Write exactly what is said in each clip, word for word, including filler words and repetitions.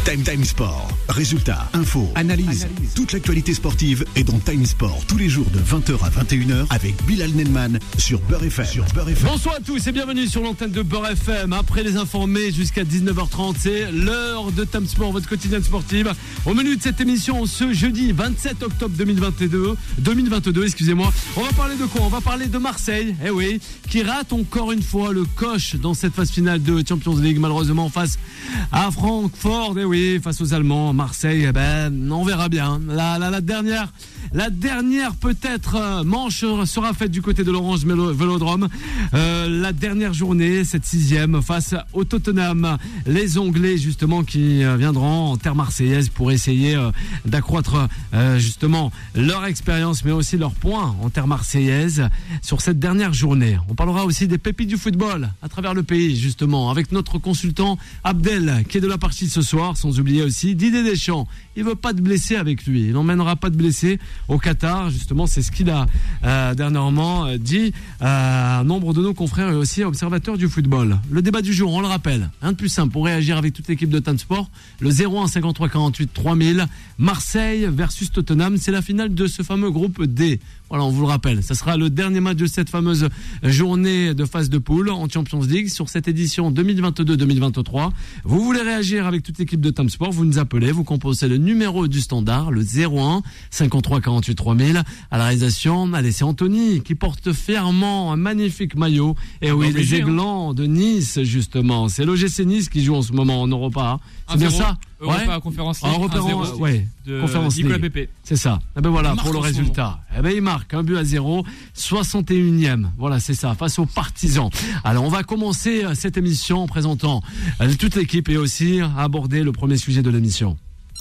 Time Time Sport. Résultats, infos, analyse. Analyse. Toute l'actualité sportive est dans Time Sport tous les jours de vingt heures à vingt et une heures avec Bilal Nenman sur Beurre F M. Sur Beurre F M. Bonsoir à tous et bienvenue sur l'antenne de Beurre F M. Après les informés jusqu'à dix-neuf heures trente, c'est l'heure de Time Sport, votre quotidienne sportive. Au menu de cette émission, ce jeudi vingt-sept octobre deux mille vingt-deux, deux mille vingt-deux, excusez-moi. On va parler de quoi? On va parler de Marseille, eh oui, qui rate encore une fois le coche dans cette phase finale de Champions League, malheureusement face à Francfort, eh oui, face aux Allemands. Marseille, eh ben, on verra bien. La, la, la dernière, la dernière peut-être manche sera faite du côté de l'Orange Vélodrome. Euh, la dernière journée, cette sixième, face au Tottenham. Les Anglais, justement, qui viendront en terre marseillaise pour essayer euh, d'accroître euh, justement leur expérience, mais aussi leurs points en terre marseillaise sur cette dernière journée. On parlera aussi des pépites du football à travers le pays, justement, avec notre consultant Abdel, qui est de la partie ce soir, sans oublier aussi Didier Deschamps. Il veut pas de blessés avec lui. Il n'emmènera pas de blessés au Qatar. Justement, c'est ce qu'il a euh, dernièrement dit à un nombre de nos confrères et aussi observateurs du football. Le débat du jour, on le rappelle, un de plus simple pour réagir avec toute l'équipe de Time Sport. Le zéro un cinquante-trois quarante-huit trois mille. Marseille versus Tottenham, c'est la finale de ce fameux groupe D. Voilà, on vous le rappelle, ça sera le dernier match de cette fameuse journée de phase de poule en Champions League sur cette édition deux mille vingt-deux deux mille vingt-trois. Vous voulez réagir avec toute l'équipe de Time Sport, vous nous appelez, vous composez le numéro du standard, le zéro un cinquante-trois quarante-huit trois mille. À la réalisation, allez, c'est Anthony qui porte fièrement un magnifique maillot. Et oui, les Aiglans de Nice, justement. C'est l'O G C Nice qui joue en ce moment en Europa. C'est bien ça? Europa ouais. Conférence League. Europa, ouais. De Conférence Nicolas League. Pépé. C'est ça. Et ben voilà, pour le résultat. Eh ben il marque un but à zéro, soixante et unième. Voilà, c'est ça, face aux Partisans. Alors, on va commencer cette émission en présentant toute l'équipe et aussi aborder le premier sujet de l'émission.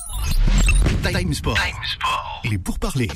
Time Sport. Time Sport. Et pour parler.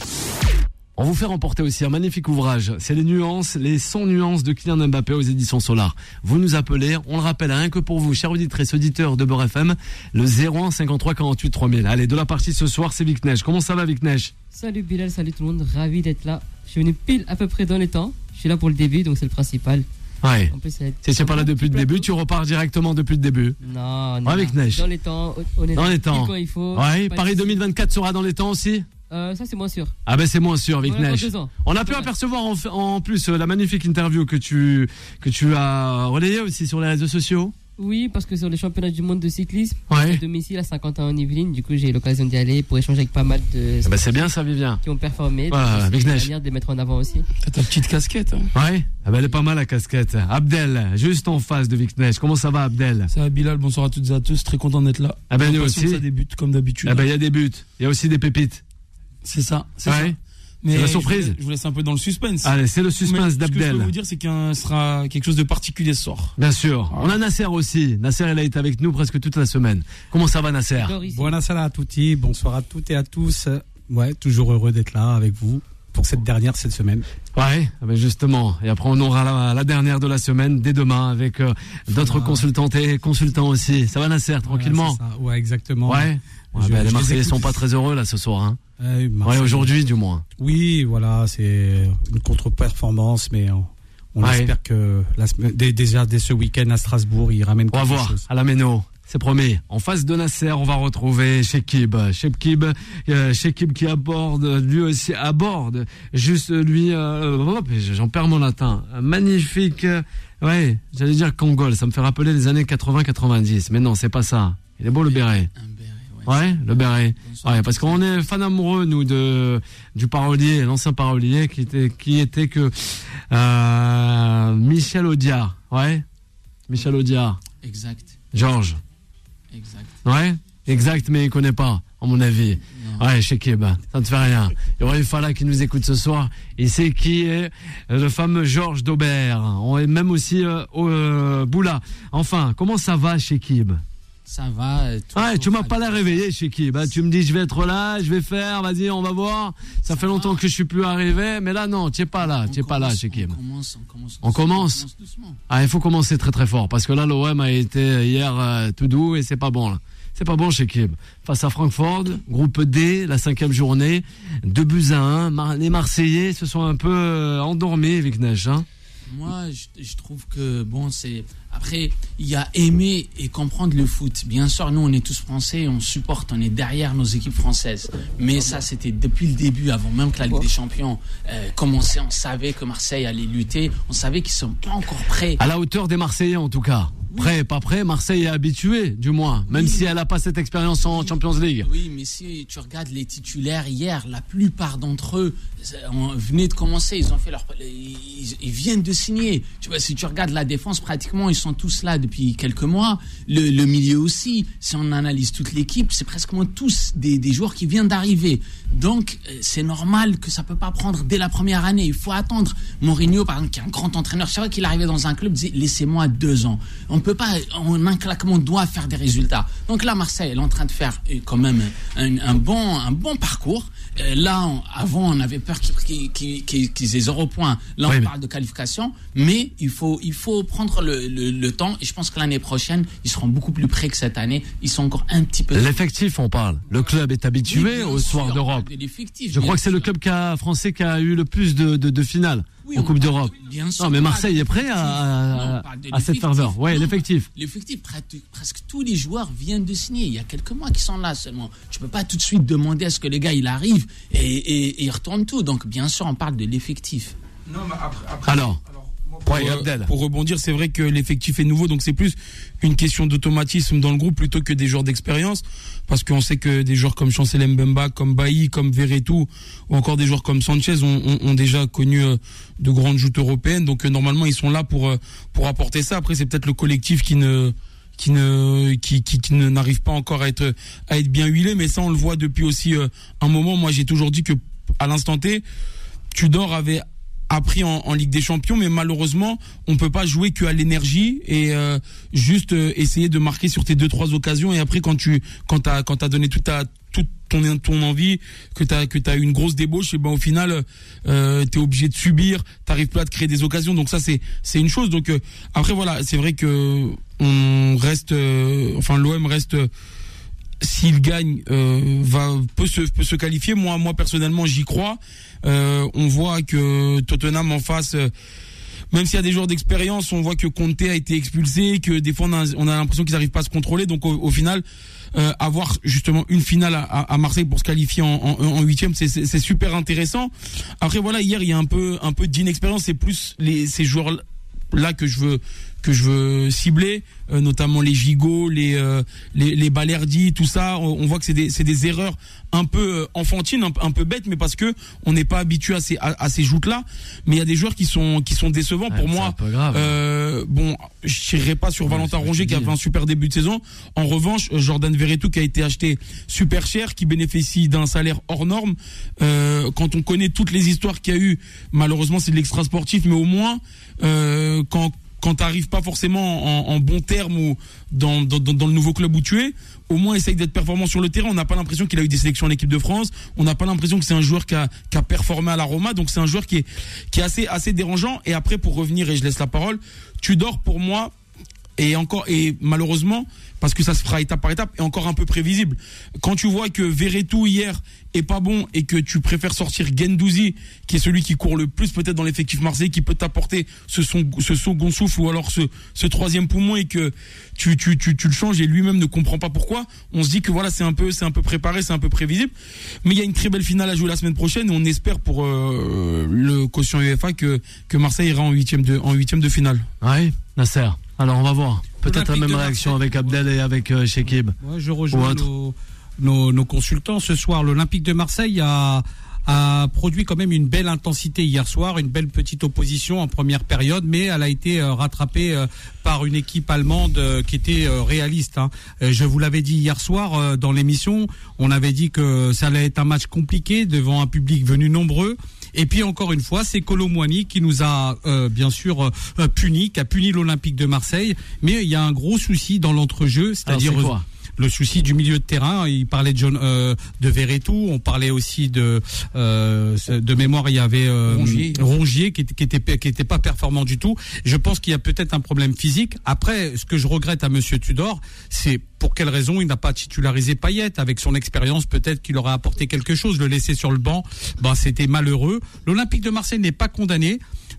On vous fait remporter aussi un magnifique ouvrage. C'est les nuances, les cent nuances de Kylian Mbappé aux éditions Solar. Vous nous appelez, on le rappelle, rien que pour vous, chers auditrices, auditeurs de Beurre F M, le zéro un cinquante-trois quarante-huit trois mille. Allez, de la partie ce soir, c'est Vic Neige. Comment ça va, Vic Neige? Salut Bilal, salut tout le monde, ravi d'être là. Je suis venu pile à peu près dans les temps. Je suis là pour le début, donc c'est le principal. Ouais. En plus, si tu n'es pas là depuis le début, tu repars directement depuis le début. Non, non. Ouais, Vic Neige. Dans les temps, on est dans les temps. Quand il faut. Ouais, Paris deux mille vingt-quatre sera dans les temps aussi. Euh, ça c'est moins sûr. Ah ben c'est moins sûr, Vic Neige. On a pu ouais. apercevoir en, en plus la magnifique interview que tu que tu as relayée aussi sur les réseaux sociaux. Oui, parce que sur les championnats du monde de cyclisme, ouais. à domicile à Saint-Quentin en Yvelines, du coup j'ai eu l'occasion d'y aller pour échanger avec pas mal de. Ah ben c'est bien ça, Vivien. Qui ont performé. Ouais, Vic Neige. C'est manière de les mettre en avant aussi. T'as ta petite casquette. Hein. Ouais. Ah ben elle est pas mal la casquette. Abdel, juste en face de Vic Neige. Comment ça va, Abdel? Ça va, Bilal. Bonsoir à toutes et à tous. Très content d'être là. Ah ben nous aussi. Ça débute comme d'habitude. Ah ben il y a des buts. Il y a aussi des pépites. C'est ça, c'est ouais. ça. Mais c'est la surprise. Je vous, laisse, je vous laisse un peu dans le suspense. Allez, c'est le suspense d'Abdel. Ce que je peux vous dire, c'est qu'il sera quelque chose de particulier ce soir. Bien sûr. On a Nasser aussi. Nasser, il a été avec nous presque toute la semaine. Comment ça va, Nasser? Buonasera à tutti. Bonsoir à toutes et à tous. Ouais, toujours heureux d'être là avec vous pour cette dernière cette semaine. Ouais, ben justement. Et après, on aura la, la dernière de la semaine dès demain avec euh, d'autres ah. consultantes et consultants aussi. Ça va, Nasser, tranquillement? Ouais, c'est ça. Ouais, exactement. Ouais. Ouais, je, ben, les Marseillais sont pas très heureux là ce soir. Hein. Euh, ouais, aujourd'hui du moins. Oui, voilà, c'est une contre-performance, mais on, on ouais. espère que la, dès, déjà dès ce week-end à Strasbourg, il ramène quelque chose. On va voir à la Méno. C'est promis. En face de Nasser, on va retrouver Shekib. Shekib, euh, Shekib qui aborde, lui aussi aborde. Juste lui, euh, j'en perds mon latin. Un magnifique, euh, ouais, j'allais dire Kangol. Ça me fait rappeler les années quatre-vingts quatre-vingt-dix. Mais non, c'est pas ça. Il est beau le béret. Ouais, le béret. Ouais, parce qu'on est fan amoureux nous de du parolier, l'ancien parolier qui était qui était que euh, Michel Audiard. Ouais, Michel Audiard. Exact. Georges. Exact. Ouais, exact, mais il connaît pas, à mon avis. Non. Ouais, Shekib, ça ne te fait rien. Il y aurait Fala qui nous écoute ce soir. Il sait qui est le fameux Georges d'Aubert. On est même aussi euh, euh, Boula. Enfin, comment ça va, Shekib? Ça va. Ouais, tu m'as pas l'air réveillé, Shekib. Bah, tu me dis, je vais être là, je vais faire, vas-y, on va voir. Ça, ça fait va. longtemps que je suis plus arrivé, mais là, non, tu es pas là, tu es pas là, Shekib. On commence, on commence. On commence. On commence doucement. Ah, il faut commencer très très fort, parce que là, l'O M a été hier euh, tout doux et c'est pas bon, là. C'est pas bon, Shekib. Face à Francfort, groupe D, la cinquième journée, deux buts à un. Les Marseillais se sont un peu euh, endormis, Vic Neige, hein. Moi, je, je trouve que, bon, c'est... Après, il y a aimer et comprendre le foot. Bien sûr, nous, on est tous français, on supporte, on est derrière nos équipes françaises. Mais ça, c'était depuis le début, avant même que la Ligue des Champions euh, commençait. On savait que Marseille allait lutter. On savait qu'ils sont pas encore prêts. À la hauteur des Marseillais, en tout cas. Prêt, pas prêt, Marseille est habitué, du moins. Même Oui. si elle n'a pas cette expérience en Oui. Champions League. Oui, mais si tu regardes les titulaires hier, la plupart d'entre eux on venait de commencer, ils ont fait leur, ils, ils viennent de signer. Tu vois, si tu regardes la défense, pratiquement, ils sont tous là depuis quelques mois. Le, le milieu aussi. Si on analyse toute l'équipe, c'est presque tous des, des joueurs qui viennent d'arriver. Donc, c'est normal que ça peut pas prendre dès la première année. Il faut attendre. Mourinho, par exemple, qui est un grand entraîneur, c'est vrai qu'il arrivait dans un club, disait laissez-moi deux ans. On peut pas, en un claquement de doigts, faire des résultats. Donc là, Marseille, elle est en train de faire quand même un, un bon, un bon parcours. Là, on, avant, on avait peur qu'ils, qu'ils, qu'ils, qu'ils aient zéro point. Là, on oui, parle mais... de qualification, mais il faut, il faut prendre le, le, le temps. Et je pense que l'année prochaine, ils seront beaucoup plus près que cette année. Ils sont encore un petit peu. L'effectif, on parle. Le club est habitué oui, au soir sûr, d'Europe. Je crois que c'est sûr. le club qui a, français qui a eu le plus de, de, de finales. Oui, en Coupe d'Europe. Bien sûr, non, mais Marseille est prêt à, à, à cette ferveur. Ouais, non, l'effectif. L'effectif, presque tous les joueurs viennent de signer. Il y a quelques mois qui sont là seulement. Tu peux pas tout de suite demander à ce que les gars il arrive et, et, et il retourne tout. Donc, bien sûr, on parle de l'effectif. Non, mais après. après alors. alors Pour, ouais, euh, pour rebondir, c'est vrai que l'effectif est nouveau, donc c'est plus une question d'automatisme dans le groupe plutôt que des joueurs d'expérience, parce qu'on sait que des joueurs comme Chancel Mbemba, comme Bailly, comme Verretou, ou encore des joueurs comme Sanchez ont, ont, ont déjà connu euh, de grandes joutes européennes, donc euh, normalement ils sont là pour euh, pour apporter ça. Après c'est peut-être le collectif qui ne qui ne qui qui, qui ne n'arrive pas encore à être à être bien huilé, mais ça on le voit depuis aussi euh, un moment. Moi j'ai toujours dit que à l'instant T, Tudor avait appris en, en Ligue des Champions, mais malheureusement, on peut pas jouer que à l'énergie et euh, juste euh, essayer de marquer sur tes deux trois occasions. Et après, quand tu quand t'as quand t'as donné toute ta toute ton ton envie, que t'as que t'as une grosse débauche, et ben au final, euh, t'es obligé de subir. T'arrives pas à te créer des occasions. Donc ça, c'est c'est une chose. Donc euh, après voilà, c'est vrai que on reste, euh, enfin l'O M reste. Euh, S'il gagne, euh, va peut se peut se qualifier. Moi, moi personnellement, j'y crois. Euh, on voit que Tottenham en face, euh, même s'il y a des joueurs d'expérience, on voit que Conte a été expulsé, que des fois on a, on a l'impression qu'ils n'arrivent pas à se contrôler. Donc au, au final, euh, avoir justement une finale à, à Marseille pour se qualifier en, en, en huitième, c'est, c'est, c'est super intéressant. Après voilà, hier il y a un peu un peu d'inexpérience. C'est plus les ces joueurs là que je veux que je veux cibler, euh, notamment les Gigot, les euh, les, les Balerdi, tout ça. On, on voit que c'est des c'est des erreurs un peu enfantines, un, un peu bêtes, mais parce que on n'est pas habitué à ces à, à ces joutes là. Mais il y a des joueurs qui sont qui sont décevants. Ouais, pour moi, euh, bon, je tirerai pas sur ouais, Valentin Rongier qui a fait un super début de saison. En revanche, Jordan Verretou qui a été acheté super cher, qui bénéficie d'un salaire hors norme. Euh, quand on connaît toutes les histoires qu'il y a eu, malheureusement c'est de l'extra sportif, mais au moins euh, quand quand t'arrives pas forcément en, en bon terme ou dans, dans, dans le nouveau club où tu es, au moins essaye d'être performant sur le terrain. On n'a pas l'impression qu'il a eu des sélections en équipe de France. On n'a pas l'impression que c'est un joueur qui a, qui a performé à la Roma. Donc c'est un joueur qui est, qui est assez, assez dérangeant. Et après, pour revenir, et je laisse la parole, Tudor pour moi, et encore, et malheureusement, parce que ça se fera étape par étape, est encore un peu prévisible. Quand tu vois que Verretou hier est pas bon et que tu préfères sortir Guendouzi, qui est celui qui court le plus peut-être dans l'effectif marseillais, qui peut t'apporter ce, son, ce second souffle ou alors ce, ce troisième poumon, et que tu, tu, tu, tu le changes et lui-même ne comprend pas pourquoi, on se dit que voilà, c'est un peu, c'est un peu préparé, c'est un peu prévisible. Mais il y a une très belle finale à jouer la semaine prochaine et on espère pour euh, le quotient UEFA que, que Marseille ira en huitième de, en huitième de finale. Oui, Nasser. Alors on va voir. Peut-être la même réaction avec Abdel et avec euh, Chekib. Ouais, je rejoins nos, nos, nos consultants ce soir. L'Olympique de Marseille a, a produit quand même une belle intensité hier soir, une belle petite opposition en première période, mais elle a été euh, rattrapée euh, par une équipe allemande euh, qui était euh, réaliste. Hein. Euh, je vous l'avais dit hier soir euh, dans l'émission, on avait dit que ça allait être un match compliqué devant un public venu nombreux. Et puis encore une fois, c'est Kolo Muani qui nous a euh, bien sûr euh, puni, qui a puni l'Olympique de Marseille. Mais il y a un gros souci dans l'entrejeu, c'est-à-dire Alors, c'est quoi le souci du milieu de terrain. Il parlait de, John, euh, de Verretou, on parlait aussi de euh, de mémoire, il y avait euh, Rongier, Rongier qui, qui était qui était pas performant du tout. Je pense qu'il y a peut-être un problème physique. Après, ce que je regrette à Monsieur Tudor, c'est pour quelle raison il n'a pas titularisé Payet. Avec son expérience, peut-être qu'il aurait apporté quelque chose. Le laisser sur le banc, ben c'était malheureux. L'Olympique de Marseille n'est pas condamné.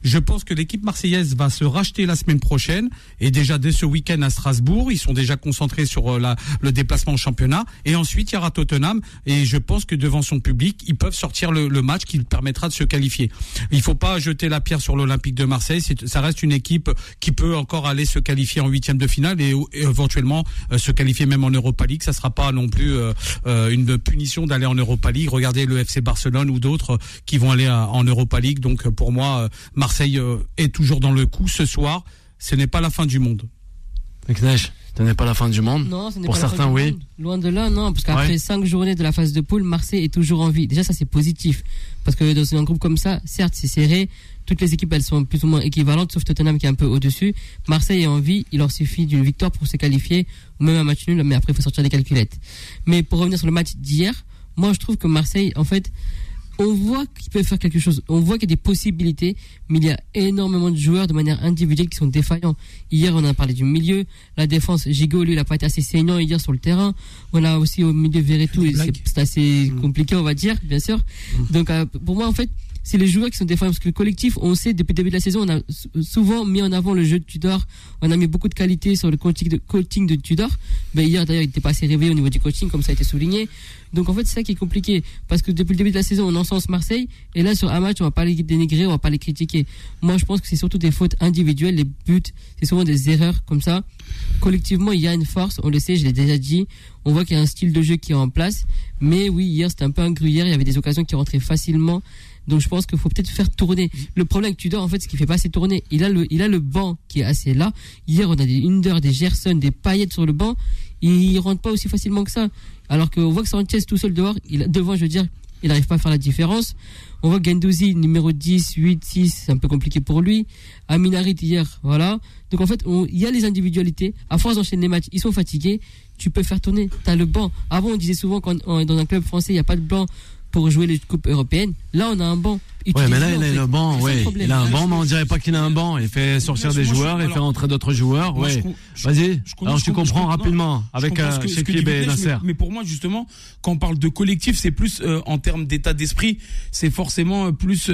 Je pense que l'équipe marseillaise va se racheter la semaine prochaine et déjà dès ce week-end à Strasbourg, ils sont déjà concentrés sur la, le déplacement au championnat et ensuite il y aura Tottenham et je pense que devant son public, ils peuvent sortir le, le match qui permettra de se qualifier. Il faut pas jeter la pierre sur l'Olympique de Marseille, c'est, ça reste une équipe qui peut encore aller se qualifier en huitième de finale et, et éventuellement euh, se qualifier même en Europa League. Ça sera pas non plus euh, euh, une punition d'aller en Europa League. Regardez le F C Barcelone ou d'autres euh, qui vont aller à, en Europa League. Donc pour moi, euh, Marseille euh, est toujours dans le coup ce soir. Ce n'est pas la fin du monde. Meknesh, ce n'est pas la fin du monde. Non, ce n'est pour pas certains, la fin du oui. monde. Loin de là, non, parce qu'après ouais. cinq journées de la phase de poule, Marseille est toujours en vie. Déjà, ça c'est positif, parce que dans un groupe comme ça, certes, c'est serré. Toutes les équipes, elles sont plus ou moins équivalentes, sauf Tottenham qui est un peu au-dessus. Marseille est en vie, il leur suffit d'une victoire pour se qualifier, ou même un match nul, mais après il faut sortir des calculettes. Mais pour revenir sur le match d'hier, moi je trouve que Marseille, en fait, on voit qu'ils peuvent faire quelque chose, on voit qu'il y a des possibilités, mais il y a énormément de joueurs de manière individuelle qui sont défaillants. Hier, on a parlé du milieu, la défense, Gigot, lui, il n'a pas été assez saignant hier sur le terrain. On a aussi au milieu Verretou, c'est, c'est assez mmh. compliqué, on va dire, bien sûr. Mmh. Donc, euh, pour moi, en fait, c'est les joueurs qui sont défaillants, parce que le collectif, on sait, depuis le début de la saison, on a souvent mis en avant le jeu de Tudor, on a mis beaucoup de qualité sur le coaching de, coaching de Tudor. Ben, hier, d'ailleurs, il n'était pas assez réveillé au niveau du coaching, comme ça a été souligné. Donc, en fait, c'est ça qui est compliqué, parce que depuis le début de la saison, on encense Marseille, et là, sur un match, on va pas les dénigrer, on va pas les critiquer. Moi, je pense que c'est surtout des fautes individuelles, les buts, c'est souvent des erreurs comme ça. Collectivement, il y a une force, on le sait, je l'ai déjà dit, on voit qu'il y a un style de jeu qui est en place, mais oui, hier, c'était un peu un gruyère, il y avait des occasions qui rentraient facilement. Donc je pense qu'il faut peut-être faire tourner. Le problème avec Tudor, en fait, c'est qu'il fait pas assez tourner. Il a le, il a le banc qui est assez là. Hier, on a des Under, des Gerson, des Payet sur le banc. Il rentre pas aussi facilement que ça. Alors qu'on voit que Sanchez tout seul dehors, il, devant, je veux dire, il n'arrive pas à faire la différence. On voit Guendouzi, numéro dix, huit, six, c'est un peu compliqué pour lui. Amin Harit hier, voilà. Donc en fait, il y a les individualités. À force d'enchaîner les matchs, ils sont fatigués. Tu peux faire tourner. T'as le banc. Avant, on disait souvent quand dans un club français, il n'y a pas de banc pour jouer les coupes européennes. Là, on a un banc. Ouais, mais là, il a le banc, ouais. Il a un banc, mais on dirait pas qu'il a un banc. Il fait sortir des joueurs, il fait rentrer d'autres joueurs, ouais. Vas-y. Alors, tu comprends rapidement avec Chekib et Nasser. Mais pour moi, justement, quand on parle de collectif, c'est plus, en termes d'état d'esprit, c'est forcément plus,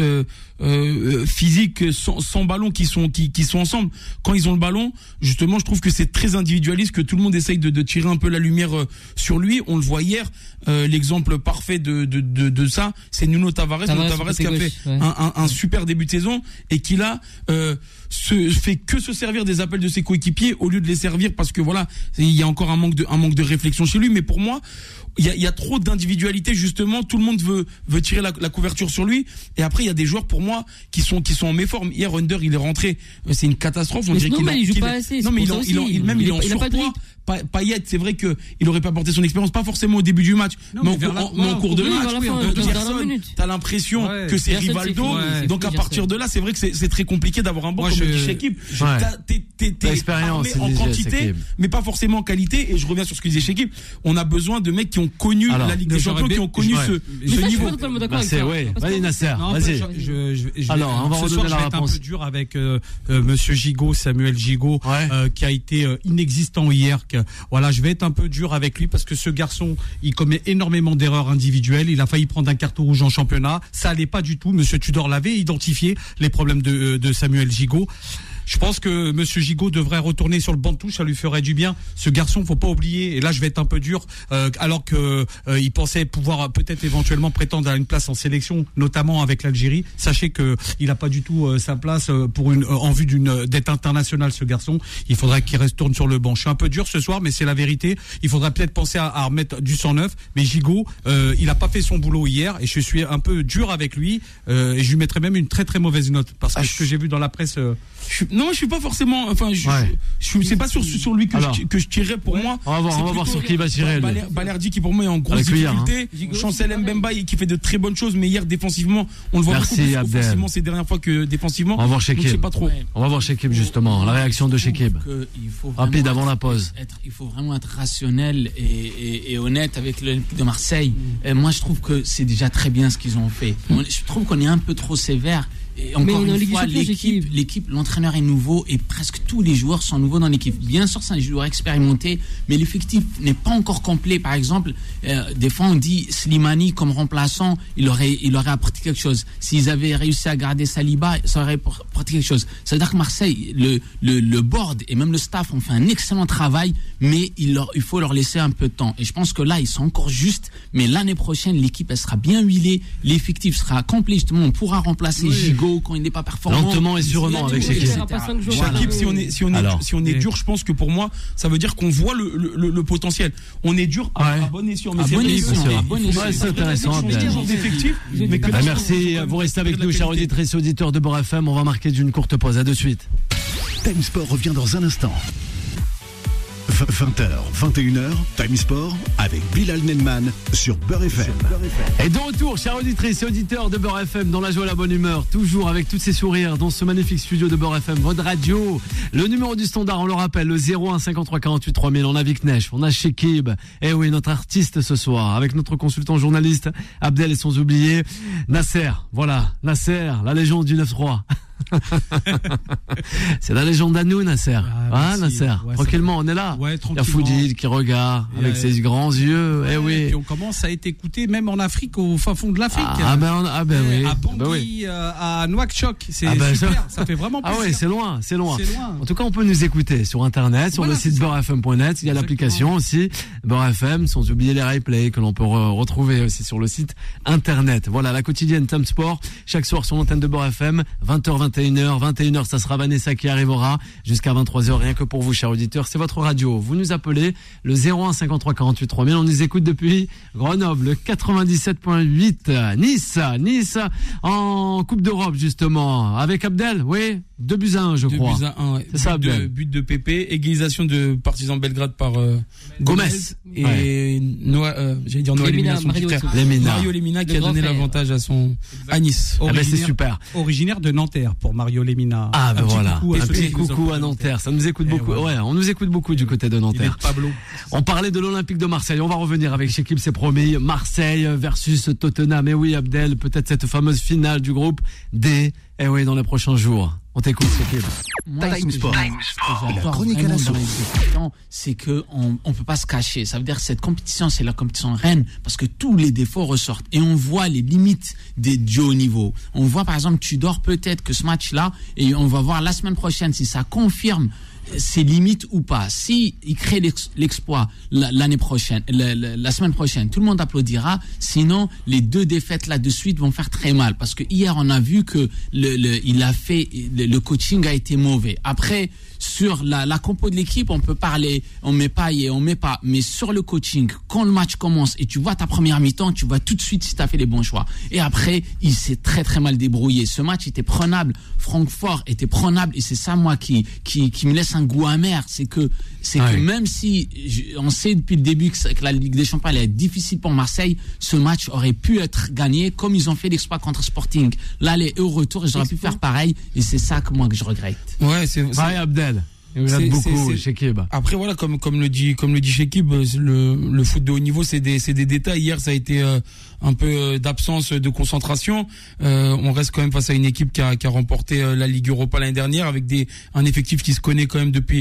physique, sans ballon, qui sont, qui, qui sont ensemble. Quand ils ont le ballon, justement, je trouve que c'est très individualiste, que tout le monde essaye de, de tirer un peu la lumière sur lui. On le voit hier, l'exemple parfait de, de, de, de ça, c'est Nuno Tavares. Nuno Tavares qui a fait Ouais. Un, un, un super début de saison et qui là euh, se fait que se servir des appels de ses coéquipiers au lieu de les servir, parce que voilà, il y a encore un manque de un manque de réflexion chez lui. Mais pour moi, il y a, il y a trop d'individualité, justement. Tout le monde veut veut tirer la, la couverture sur lui, et après il y a des joueurs pour moi qui sont qui sont en méforme. Hier, Under, il est rentré, c'est une catastrophe. On mais dirait non, qu'il mais a, il joue qu'il pas a, assez. Non, mais il, en, il, en, il même il, il est en surpoids. Payet, c'est vrai que il aurait pas apporté son expérience, pas forcément au début du match, non, mais, mais, en, la, en, ouais, en cours de oui, match, euh, Gerson, t'as l'impression ouais, que c'est Gerson, Rivaldo, c'est ouais, donc à partir Gerson. de là, c'est vrai que c'est, c'est très compliqué d'avoir un banc comme le dit Chekib. T'es, t'es, t'es armé en quantité, mais pas forcément en qualité. Et je reviens sur ce que disait Chekib. On a besoin de mecs qui ont connu Alors, la Ligue des Champions, qui ont connu ce, ce niveau. Vas-y Nasser, vas-y. Alors, on va redonner la réponse. Un peu dur avec Monsieur Gigot, Samuel Gigot, qui a été inexistant hier. Voilà, je vais être un peu dur avec lui parce que ce garçon, il commet énormément d'erreurs individuelles. Il a failli prendre un carton rouge en championnat. Ça allait pas du tout. Monsieur Tudor l'avait identifié, les problèmes de, de Samuel Gigot. Je pense que Monsieur Gigot devrait retourner sur le banc de touche, ça lui ferait du bien. Ce garçon, faut pas oublier. Et là, je vais être un peu dur, euh, alors que euh, il pensait pouvoir peut-être éventuellement prétendre à une place en sélection, notamment avec l'Algérie. Sachez que il a pas du tout euh, sa place pour une euh, en vue d'une d'être international. Ce garçon, il faudrait qu'il retourne sur le banc. Je suis un peu dur ce soir, mais c'est la vérité. Il faudrait peut-être penser à, à remettre du sang neuf. Mais Gigot, euh, il a pas fait son boulot hier, et je suis un peu dur avec lui. Euh, et je lui mettrais même une très très mauvaise note parce que ah, ce que j'ai vu dans la presse. Euh, je, non, je suis pas forcément. Enfin, je, ouais. je, je c'est pas sur sur lui que Alors, je que je tirerais pour ouais. moi. On va voir, on va voir sur qui il va tirer. Baler, Balerdi qui pour moi est en grosse difficulté. Hein. Chancel Mbemba qui fait de très bonnes choses, mais hier défensivement, on le voit Merci, beaucoup plus Abdel. offensivement ces dernières fois que défensivement. On va voir Chekib. Je sais pas trop. Ouais. On va voir Chekib justement. La réaction de Chekib. Rapide avant la pause. Être, il faut vraiment être rationnel et, et, et honnête avec l'Olympique de Marseille. Mm. Et moi, je trouve que c'est déjà très bien ce qu'ils ont fait. Mm. Je trouve qu'on est un peu trop sévère. Et encore Mais on est en une Ligue des fois, Champions, l'équipe, Shekib. l'équipe, l'entraîneur est nouveau et presque tous les joueurs sont nouveaux dans l'équipe. Bien sûr, c'est un joueur expérimenté, mais l'effectif n'est pas encore complet. Par exemple, euh, des fois on dit Slimani comme remplaçant, il aurait, il aurait apporté quelque chose. S'ils avaient réussi à garder Saliba, ça aurait apporté quelque chose. C'est-à-dire que Marseille, le, le, le board et même le staff ont fait un excellent travail, mais il, leur, il faut leur laisser un peu de temps. Et je pense que là, ils sont encore justes, mais l'année prochaine, l'équipe, elle sera bien huilée, l'effectif sera complet, justement, on pourra remplacer Oui. Gigot quand il n'est pas performant. Lentement et sûrement avec Shekib. Shekib. Il fera pas cinq jours. Voilà. Shakib, si on est si on est Alors. si on est Et- dur, je pense que pour moi, ça veut dire qu'on voit le, le, le, le potentiel. On est dur à, Ouais. à bon escient. Mais À c'est bon vrai, escient, il faut- à bon il faut- escient. Ouais, c'est intéressant, changer Abdel. de genre d'effectif, mais que Bah, les merci, gens- vous restez avec de la nous, chers qualité. auditrices et auditeurs de Beurre F M. On va marquer d'une courte pause. À de suite. Time Sport revient dans un instant. vingt heures, vingt et une heures, Time Sport avec Bilal Nenman sur Beurre F M. Et de retour, chers auditrices et auditeurs de Beurre F M, dans la joie et la bonne humeur, toujours avec tous ces sourires dans ce magnifique studio de Beurre F M, votre radio. Le numéro du standard, on le rappelle, le zéro un cinquante-trois quarante-huit trois mille. On a Vic Neige, on a Shekib. Et oui, notre artiste ce soir, avec notre consultant journaliste, Abdel et sans oublier Nasser. Voilà, Nasser, la légende du neuf trois. C'est la légende à nous, Nasser. Ah, hein, merci. Nasser. Ouais, Tranquillement, on est là. Ouais, Il y a tranquillement. Foudil qui regarde Et avec euh, ses grands yeux. Ouais, eh et oui. puis on commence à être écouté même en Afrique, au fin fond de l'Afrique. Ah, ben, on- ah ben oui. À Ah Bangui, ben oui. euh, à Nouakchott, c'est Ah ben, super, ça- ça fait vraiment Ah plaisir. ouais, c'est loin, c'est loin. C'est loin. En tout cas, on peut nous écouter sur internet, sur Voilà, le site c'est ça. beurre f m point net. Il y a Exactement. l'application aussi, Beurre F M, sans oublier les replays que l'on peut re- retrouver aussi sur le site internet. Voilà, la quotidienne Time Sport, chaque soir sur l'antenne de Beurre F M, vingt heures, vingt et une heures, vingt et une heures, ça sera Vanessa qui arrivera jusqu'à vingt-trois heures, rien que pour vous, chers auditeurs. C'est votre radio. Vous nous appelez le zéro un cinquante-trois quarante-huit trois mille. On nous écoute depuis Grenoble, le quatre-vingt-dix-sept point huit, Nice, Nice, en Coupe d'Europe, justement, avec Abdel, oui, deux buts à un, je Deux crois. buts à un, ouais. C'est ça, but de, Abdel. but de Pépé, égalisation de Partizan Belgrade par euh, Gomez. et Ouais. Noah, euh, j'allais dire Noah Lemina, Lemina, son petit Mario frère. Lemina. Mario Lemina qui Le a grand donné frère. l'avantage à son à Nice. Ah ben, c'est Originaire- super. Originaire de Nanterre pour Mario Lemina. Ah ben Un petit voilà, coucou à un ceux petit qui nous coucou ont à fait Nanterre, ça nous écoute Et beaucoup. voilà. Ouais, on nous écoute beaucoup du côté de Il est Nanterre. de Pablo. On parlait de l'Olympique de Marseille, on va revenir avec Shekib, c'est promis. Marseille versus Tottenham. Et oui, Abdel, peut-être cette fameuse finale du groupe D. Et oui, dans les prochains jours. On t'écoute, Shekib. Moi, Time ce que Sport. j'aime- Time ce Sport. que j'adore La chronique à vraiment la dans sauce. les compétitions, c'est que on, on peut pas se cacher. Ça veut dire que cette compétition, c'est la compétition reine parce que tous les défauts ressortent et on voit les limites des du haut niveau. On voit par exemple, tu dors peut-être que ce match-là et on va voir la semaine prochaine si ça confirme ses limites ou pas. Si il crée l'ex- l'exploit la- l'année prochaine, la, la- la semaine prochaine, tout le monde applaudira. Sinon, les deux défaites là de suite vont faire très mal parce que hier on a vu que le, le il a fait le, le coaching a été mauvais. Après sur la, la compo de l'équipe, on peut parler, on met pas et on met pas, mais sur le coaching, quand le match commence et tu vois ta première mi-temps, tu vois tout de suite si tu as fait les bons choix. Et après, il s'est très très mal débrouillé. Ce match était prenable, Francfort était prenable et c'est ça moi qui qui qui me laisse un goût amer, c'est que c'est Ouais. que même si je- on sait depuis le début que, ça- que la Ligue des Champions elle est difficile pour Marseille, ce match aurait pu être gagné comme ils ont fait l'exploit contre Sporting. L'aller et au retour, ils auraient pu faire pareil et c'est ça que moi que je regrette. Ouais, c'est c'est- Ouais, Abdel. Il vous C'est- aide beaucoup, c'est- Shekib. Après voilà, comme comme le dit comme le dit Shekib, le le foot de haut niveau c'est des c'est des détails. Hier ça a été euh, un peu euh, d'absence de concentration. Euh, on reste quand même face à une équipe qui a qui a remporté euh, la Ligue Europa l'année dernière avec des un effectif qui se connaît quand même depuis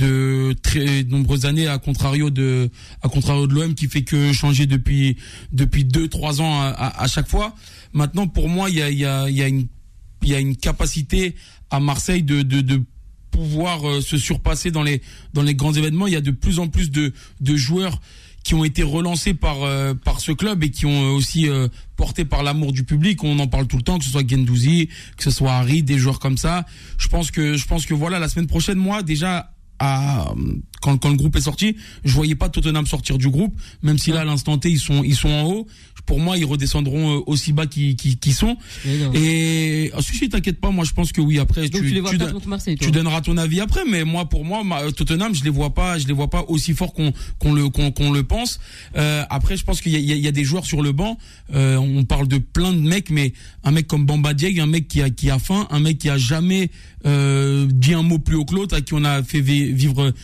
de très nombreuses années, à contrario de à contrario de l'O M qui fait que changer depuis depuis deux trois ans à, à, à chaque fois. Maintenant pour moi il y a il y a il y a une il y a une capacité à Marseille de de de pouvoir euh, se surpasser dans les dans les grands événements. Il y a de plus en plus de de joueurs qui ont été relancés par euh, par ce club et qui ont euh, aussi euh, porté par l'amour du public. On en parle tout le temps, que ce soit Guendouzi, que ce soit Harry, des joueurs comme ça. Je pense que je pense que voilà, la semaine prochaine, moi déjà à quand quand le groupe est sorti, je voyais pas Tottenham sortir du groupe, même si là à l'instant T ils sont ils sont en haut. Pour moi, ils redescendront euh, aussi bas qu'ils qui, qui sont. Mais non. Et ah, si si, t'inquiète pas, moi je pense que oui. Après, Donc tu tu les vois tu pas donnes- contre Marseille, toi. tu donneras ton avis après, mais moi pour moi ma- Tottenham je les vois pas je les vois pas aussi forts qu'on qu'on le qu'on qu'on le pense. Euh, après je pense qu'il y a, il y a il y a des joueurs sur le banc. Euh, on parle de plein de mecs, mais un mec comme Bamba Dieng, un mec qui a qui a faim, un mec qui a jamais euh, dit un mot plus haut que l'autre, à qui on a fait vi- vivre une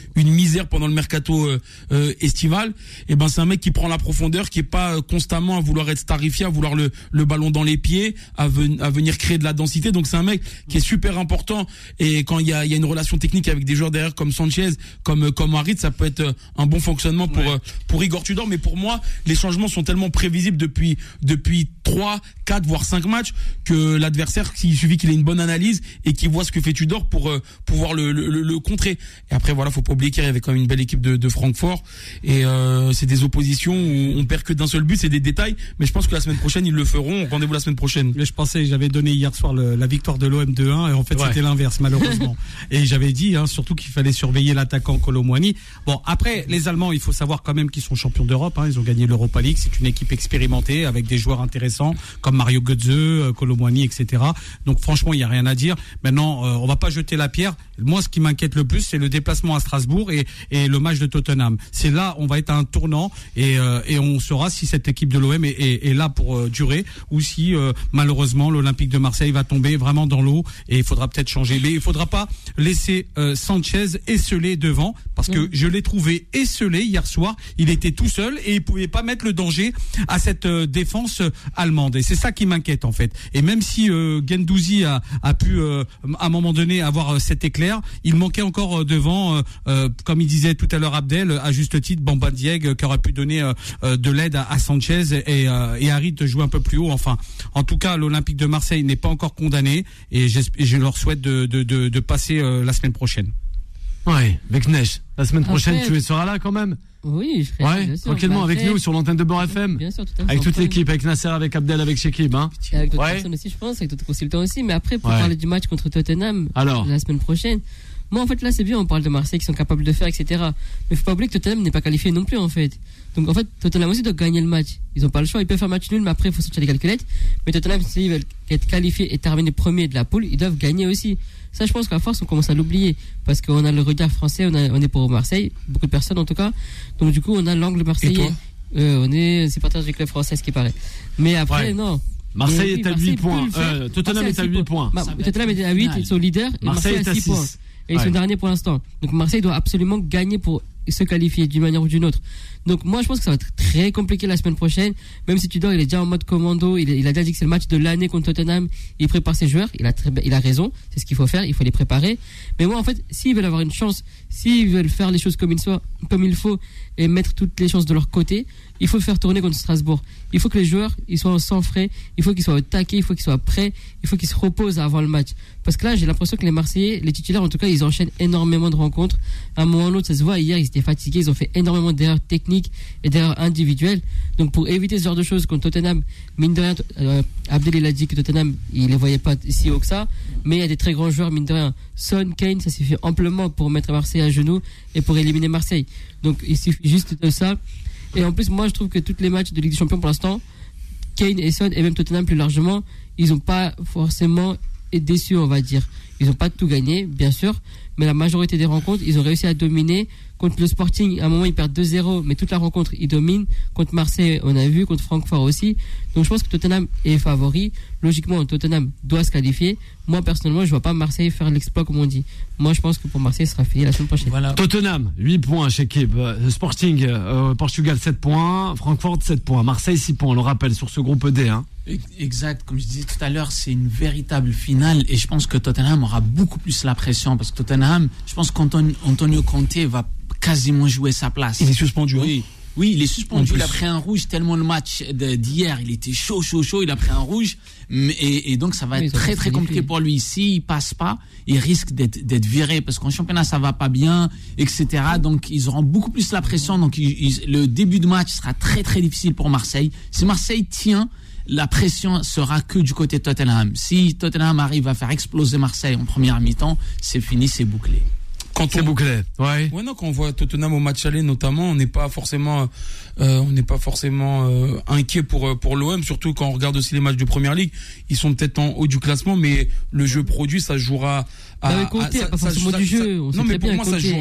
misère pendant le mercato euh, euh, estival. Et ben c'est un mec qui prend la profondeur, qui est pas constamment à vouloir être starifié, à vouloir le le ballon dans les pieds, à, ven, à venir créer de la densité. Donc c'est un mec qui est super important. Et quand il y a il y a une relation technique avec des joueurs derrière comme Sanchez, comme comme Harit, ça peut être un bon fonctionnement pour ouais. pour Igor Tudor. Mais pour moi, les changements sont tellement prévisibles depuis depuis trois, quatre voire cinq matchs que l'adversaire, il suffit qu'il ait une bonne analyse et qu'il voit ce que fait Tudor pour euh, pouvoir le, le, le, le contrer. Et après voilà, faut pas oublier qu'il y avait quand même une belle équipe de, de Francfort et euh, c'est des oppositions où on perd que d'un seul but, c'est des détails. Mais je pense que la semaine prochaine ils le feront. Rendez-vous la semaine prochaine. Mais je pensais, j'avais donné hier soir le, la victoire de l'O M deux un et en fait ouais. c'était l'inverse malheureusement. Et j'avais dit hein, surtout qu'il fallait surveiller l'attaquant Kolo Muani. Bon après les Allemands, il faut savoir quand même qu'ils sont champions d'Europe. Hein, ils ont gagné l'Europa League. C'est une équipe expérimentée avec des joueurs intéressants comme Mario Götze, Kolo Muani, et cetera. Donc franchement, il y a rien à dire. Maintenant, euh, on va pas jeter la pierre. Moi, ce qui m'inquiète le plus, c'est le déplacement à Strasbourg et, et le match de Tottenham. C'est là, on va être à un tournant et, euh, et on saura si cette équipe de l'O M est, est, est là pour euh, durer ou si euh, malheureusement l'Olympique de Marseille va tomber vraiment dans l'eau et il faudra peut-être changer. Mais il faudra pas laisser euh, Sanchez esselé devant parce que mmh. je l'ai trouvé esselé hier soir. Il était tout seul et il pouvait pas mettre le danger à cette euh, défense euh, allemande. Et c'est ça qui m'inquiète en fait. Et même si euh, Guendouzi a, a pu euh, à un moment donné avoir euh, cet éclair, il manquait encore euh, devant, euh, euh, comme il disait tout à l'heure Abdel, à juste titre, Bamba Dieng euh, qui aurait pu donner euh, euh, de l'aide à, à Sanchez et, euh, et Harit jouer un peu plus haut. Enfin, en tout cas, l'Olympique de Marseille n'est pas encore condamné et, et je leur souhaite de, de, de, de passer euh, la semaine prochaine. Ouais, avec Neige. La semaine prochaine, Après, tu seras là quand même. Oui, je serai ouais, bien sûr. tranquillement Après, avec nous sur l'antenne de Beurre F M. Bien sûr, tout à fait. Avec toute l'équipe, avec Nasser, avec Abdel, avec Shekib, hein. Et avec d'autres ouais. personnes aussi, je pense, avec d'autres consultants aussi. Mais après, pour ouais. parler du match contre Tottenham, alors la semaine prochaine, moi, en fait, là, c'est bien, on parle de Marseille qui sont capables de faire, et cetera. Mais faut pas oublier que Tottenham n'est pas qualifié non plus, en fait. Donc, en fait, Tottenham aussi doit gagner le match. Ils ont pas le choix. Ils peuvent faire match nul, mais après, il faut sortir les calculettes. Mais Tottenham, s'ils veulent être qualifiés et terminer premier de la poule, ils doivent gagner aussi. Ça, je pense qu'à force, on commence à l'oublier. Parce qu'on a le regard français, on, a, on est pour Marseille, beaucoup de personnes en tout cas. Donc, du coup, on a l'angle marseillais. Euh, on est supporters du club français, ce qui paraît. Mais après, ouais. non. Marseille oui, est à Marseille huit points. Euh, Tottenham est à huit points. points. Tottenham est à huit, ils sont leaders. Et Marseille, Marseille est à six points. Et ils ouais. sont derniers pour l'instant. Donc, Marseille doit absolument gagner pour se qualifier d'une manière ou d'une autre. Donc moi je pense que ça va être très compliqué la semaine prochaine, même si Tudor il est déjà en mode commando, il, il a déjà dit que c'est le match de l'année contre Tottenham, il prépare ses joueurs, il a très, il a raison, c'est ce qu'il faut faire, il faut les préparer. Mais moi en fait, s'ils veulent avoir une chance, s'ils veulent faire les choses comme il soit, comme il faut et mettre toutes les chances de leur côté, il faut faire tourner contre Strasbourg. Il faut que les joueurs ils soient sans frais, il faut qu'ils soient au taquet, il faut qu'ils soient prêts, il faut qu'ils se reposent avant le match. Parce que là, j'ai l'impression que les Marseillais, les titulaires en tout cas, ils enchaînent énormément de rencontres. À un moment ou l'autre, ça se voit, hier ils étaient fatigués, ils ont fait énormément d'erreurs techniques et d'erreurs individuelles. Donc pour éviter ce genre de choses contre Tottenham, mine de rien, euh, Abdel il a dit que Tottenham, il les voyait pas si haut que ça, mais il y a des très grands joueurs, mine de rien. Son, Kane, ça suffit amplement pour mettre Marseille à genoux et pour éliminer Marseille. Donc il suffit juste de ça. Et en plus, moi je trouve que tous les matchs de Ligue des Champions pour l'instant, Kane et Son, et même Tottenham plus largement, ils n'ont pas forcément été déçus, on va dire. Ils n'ont pas tout gagné, bien sûr, mais la majorité des rencontres, ils ont réussi à dominer. Contre le Sporting, à un moment, ils perdent deux zéro, mais toute la rencontre, ils dominent. Contre Marseille, on a vu, contre Francfort aussi. Donc je pense que Tottenham est favori. Logiquement, Tottenham doit se qualifier. Moi, personnellement, je vois pas Marseille faire l'exploit, comme on dit. Moi, je pense que pour Marseille, ce sera fini la semaine prochaine. Voilà. Tottenham, huit points chez Kib. Sporting, euh, Portugal, sept points. Francfort, sept points. Marseille, six points. On le rappelle, sur ce groupe D. Hein. Exact, comme je disais tout à l'heure, c'est une véritable finale et je pense que Tottenham aura beaucoup plus la pression parce que Tottenham, je pense qu'Antonio Conte va quasiment jouer sa place. Il est suspendu. Oui, hein. Oui, il est suspendu. Il a pris un rouge tellement le match d'hier, il était chaud, chaud, chaud. Il a pris un rouge et, et donc ça va oui, être très, très compliqué pour lui. S'il passe pas, il risque d'être, d'être viré parce qu'en championnat ça va pas bien, et cetera. Donc ils auront beaucoup plus la pression. Donc ils, ils, le début de match sera très, très difficile pour Marseille. Si Marseille tient, la pression sera que du côté de Tottenham. Si Tottenham arrive à faire exploser Marseille en première mi-temps, c'est fini, c'est bouclé. Quand c'est on... bouclé, ouais. Ouais, non, quand on voit Tottenham au match aller notamment, on n'est pas forcément, euh, on n'est pas forcément euh, inquiet pour pour l'O M, surtout quand on regarde aussi les matchs de Première Ligue. Ils sont peut-être en haut du classement, mais le jeu produit, ça se jouera. À, à, Conte, ça, pas forcément ça, du jeu. Ça, non, mais pour moi, ça se jouera.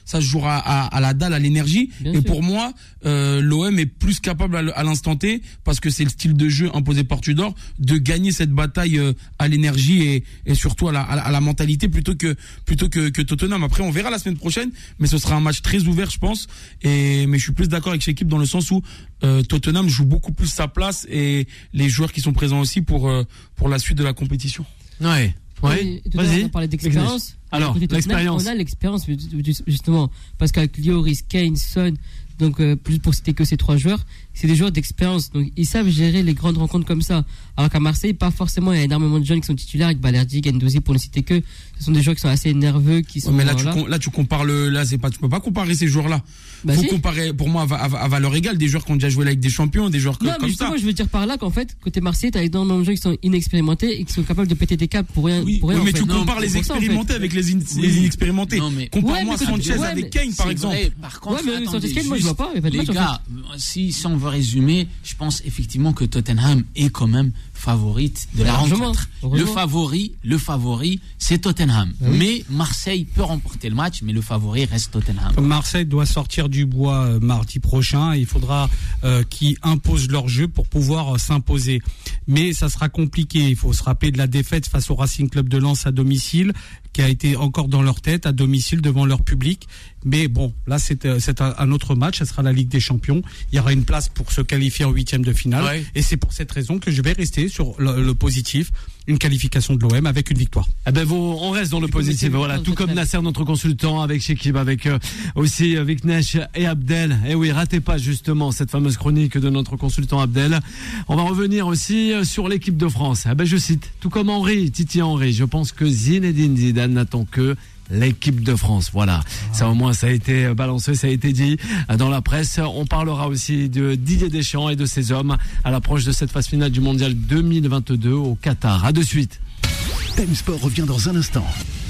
ça se jouera à, à la dalle, à l'énergie. Bien et sûr. pour moi, euh, l'O M est plus capable à, l- à l'instant T, parce que c'est le style de jeu imposé par Tudor, de gagner cette bataille euh, à l'énergie et, et surtout à la, à la, à la mentalité plutôt que plutôt que, que Tottenham. Après, on verra la semaine prochaine, mais ce sera un match très ouvert, je pense. Et mais je suis plus d'accord avec cette équipe dans le sens où euh, Tottenham joue beaucoup plus sa place et les joueurs qui sont présents aussi pour euh, pour la suite de la compétition. Ouais. Ouais. Et tout à l'heure, Vas-y. on parlait d'expérience. Alors, Côté Tottenham, l'expérience. On a l'expérience, justement. Parce qu'avec Lloris, Kane, Son, donc, euh, plus pour citer que ces trois joueurs, c'est des joueurs d'expérience. Donc, ils savent gérer les grandes rencontres comme ça. Alors qu'à Marseille, pas forcément, il y a énormément de jeunes qui sont titulaires, avec Balerdi, Guendouzi, pour ne citer que. Ce sont des joueurs qui sont assez nerveux, qui sont. Ouais, mais là, tu, voilà. com- là, tu compares le, là, c'est pas, tu peux pas comparer ces joueurs-là. Bah Faut si. comparer, pour moi, à, va- à, va- à valeur égale, des joueurs qui ont déjà joué là avec des champions, des joueurs que- Non, mais comme justement, ça. je veux dire par là qu'en fait, côté Marseille, t'as énormément de gens qui sont inexpérimentés et qui sont capables de péter des câbles pour rien. Oui, pour rien oui, en mais fait. tu Non, compares pour les ça, en fait. expérimentés avec les, in- Oui. les inexpérimentés. Non, mais- Compare-moi Ouais, mais Sanchez ouais, avec mais- Kane, par C'est exemple. vrai. Par contre, Ouais, mais attendez, Sanchez Kane, moi, je juste, vois pas, il y a pas de les match, en gars, si, si on veut résumer, je pense effectivement que Tottenham est quand même favorite de la Largement. rencontre. Le Heureusement. favori, le favori, c'est Tottenham. Bah oui. Mais Marseille peut remporter le match, mais le favori reste Tottenham. Marseille doit sortir du bois euh, mardi prochain. Il faudra euh, qu'ils imposent leur jeu pour pouvoir euh, s'imposer. Mais ça sera compliqué. Il faut se rappeler de la défaite face au Racing Club de Lens à domicile, qui a été encore dans leur tête, à domicile, devant leur public. Mais bon, là, c'est, euh, c'est un, un autre match. Ça sera la Ligue des Champions. Il y aura une place pour se qualifier en huitième de finale. Ouais. Et c'est pour cette raison que je vais rester sur le, le positif. Une qualification de l'O M avec une victoire. Eh ben, vous, on reste dans le Du coup, positif. mettez-le Voilà, dans tout le comme Tottenham. Nasser, notre consultant, avec Shekib, avec euh, aussi avec Nesh et Abdel. Et oui, ratez pas justement cette fameuse chronique de notre consultant Abdel. On va revenir aussi euh, sur l'équipe de France. Eh ben, je cite, tout comme Henry, Titi Henry, je pense que Zinedine Zidane n'attend que l'équipe de France. Voilà. Ça, au moins, ça a été balancé, ça a été dit dans la presse. On parlera aussi de Didier Deschamps et de ses hommes à l'approche de cette phase finale du Mondial deux mille vingt-deux au Qatar. À de suite. Time Sport revient dans un instant.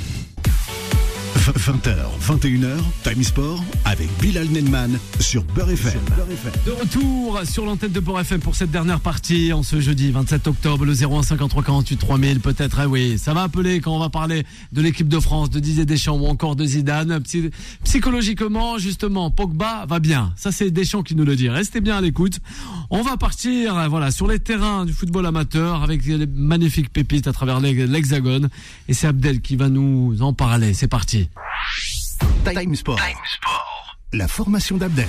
vingt heures, vingt et une heures, Time Sport avec Bilal Nenman sur Beurre F M. De retour sur l'antenne de Beurre F M pour cette dernière partie en ce jeudi vingt-sept octobre, le zéro un cinquante-trois quarante-huit trois mille peut-être, eh oui, ça va appeler quand on va parler de l'équipe de France, de Didier Deschamps ou encore de Zidane. Psy- psychologiquement, justement, Pogba va bien. Ça, c'est Deschamps qui nous le dit. Restez bien à l'écoute. On va partir, euh, voilà, sur les terrains du football amateur avec les magnifiques pépites à travers l'He- l'Hexagone. Et c'est Abdel qui va nous en parler. C'est parti. Time Sport. La formation d'Abdel.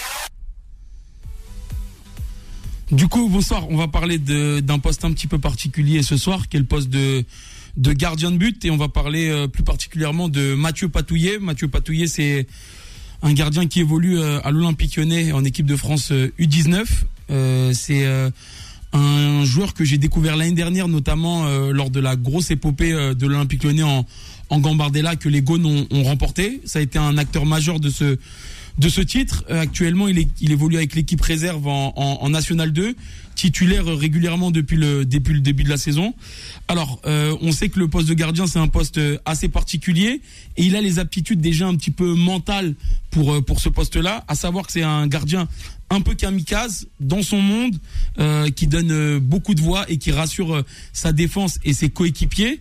Du coup, bonsoir. On va parler de, d'un poste un petit peu particulier ce soir, qui est le poste de, de gardien de but. Et on va parler euh, plus particulièrement de Mathieu Patouillet. Mathieu Patouillet, c'est un gardien qui évolue euh, à l'Olympique Lyonnais en équipe de France euh, U dix-neuf. Euh, c'est euh, un joueur que j'ai découvert l'année dernière, notamment euh, lors de la grosse épopée euh, de l'Olympique Lyonnais en, en Gambardella que les Gaunes ont, ont remporté. Ça a été un acteur majeur de ce de ce titre. Euh, actuellement, il, est, il évolue avec l'équipe réserve en, en, en National deux, titulaire euh, régulièrement depuis le, depuis le début de la saison. Alors, euh, on sait que le poste de gardien, c'est un poste euh, assez particulier et il a les aptitudes déjà un petit peu mentales pour, euh, pour ce poste-là, à savoir que c'est un gardien un peu kamikaze dans son monde, euh, qui donne euh, beaucoup de voix et qui rassure euh, sa défense et ses coéquipiers.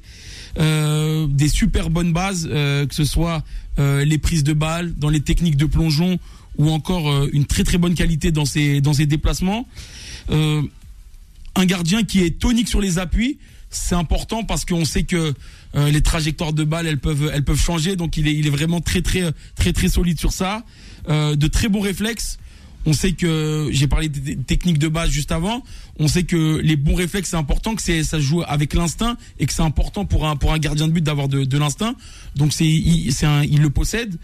Euh, des super bonnes bases, euh, que ce soit euh, les prises de balles, dans les techniques de plongeon ou encore euh, une très très bonne qualité dans ses, dans ses déplacements. Euh, un gardien qui est tonique sur les appuis, c'est important parce qu'on sait que euh, les trajectoires de balles elles peuvent elles peuvent changer, donc il est il est vraiment très très très très solide sur ça. Euh, de très bons réflexes. On sait que, j'ai parlé des techniques de base juste avant, on sait que les bons réflexes, c'est important, que c'est, ça se joue avec l'instinct et que c'est important pour un, pour un gardien de but d'avoir de, de l'instinct. Donc c'est, il, c'est un, il le possède.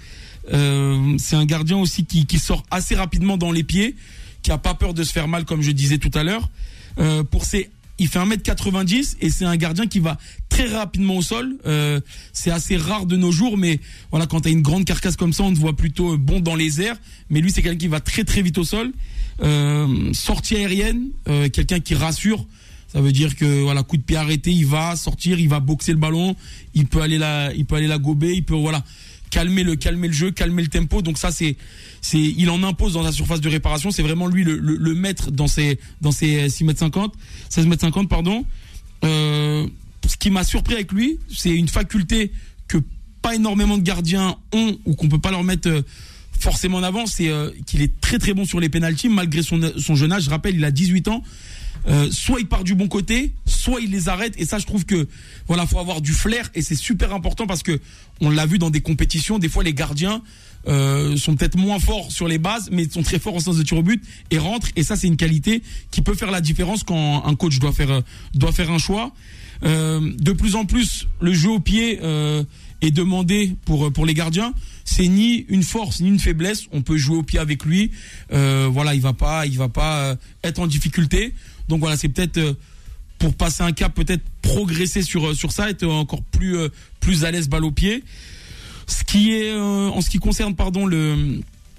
Euh, c'est un gardien aussi qui, qui sort assez rapidement dans les pieds, qui a pas peur de se faire mal, comme je disais tout à l'heure. Euh, pour ses, il fait un mètre quatre-vingt-dix et c'est un gardien qui va très rapidement au sol. Euh, c'est assez rare de nos jours, mais voilà, quand tu as une grande carcasse comme ça, on te voit plutôt bon dans les airs. Mais lui, c'est quelqu'un qui va très très vite au sol. Euh, sortie aérienne, euh, quelqu'un qui rassure. Ça veut dire que voilà, coup de pied arrêté, il va sortir, il va boxer le ballon, il peut aller la, il peut aller la gober, il peut voilà calmer le calmer le jeu, calmer le tempo. Donc ça c'est c'est il en impose dans la surface de réparation. C'est vraiment lui le, le, le maître dans ses dans ses six mètres cinquante, seize mètres cinquante pardon. Euh, ce qui m'a surpris avec lui, c'est une faculté que pas énormément de gardiens ont ou qu'on peut pas leur mettre euh, forcément en avant, c'est euh, qu'il est très très bon sur les pénaltys malgré son, son jeune âge. Je rappelle, il a dix-huit ans. Euh, soit il part du bon côté, soit il les arrête. Et ça, je trouve que voilà, faut avoir du flair et c'est super important parce que on l'a vu dans des compétitions. Des fois, les gardiens euh, sont peut-être moins forts sur les bases, mais sont très forts en sens de tir au but et rentrent. Et ça, c'est une qualité qui peut faire la différence quand un coach doit faire doit faire un choix. Euh, de plus en plus, le jeu au pied euh, est demandé pour pour les gardiens. C'est ni une force ni une faiblesse. On peut jouer au pied avec lui. Euh, voilà, il va pas, il va pas euh, être en difficulté. Donc voilà, c'est peut-être euh, pour passer un cap, peut-être progresser sur sur ça, être encore plus euh, plus à l'aise balle au pied. Ce qui est euh, en ce qui concerne pardon le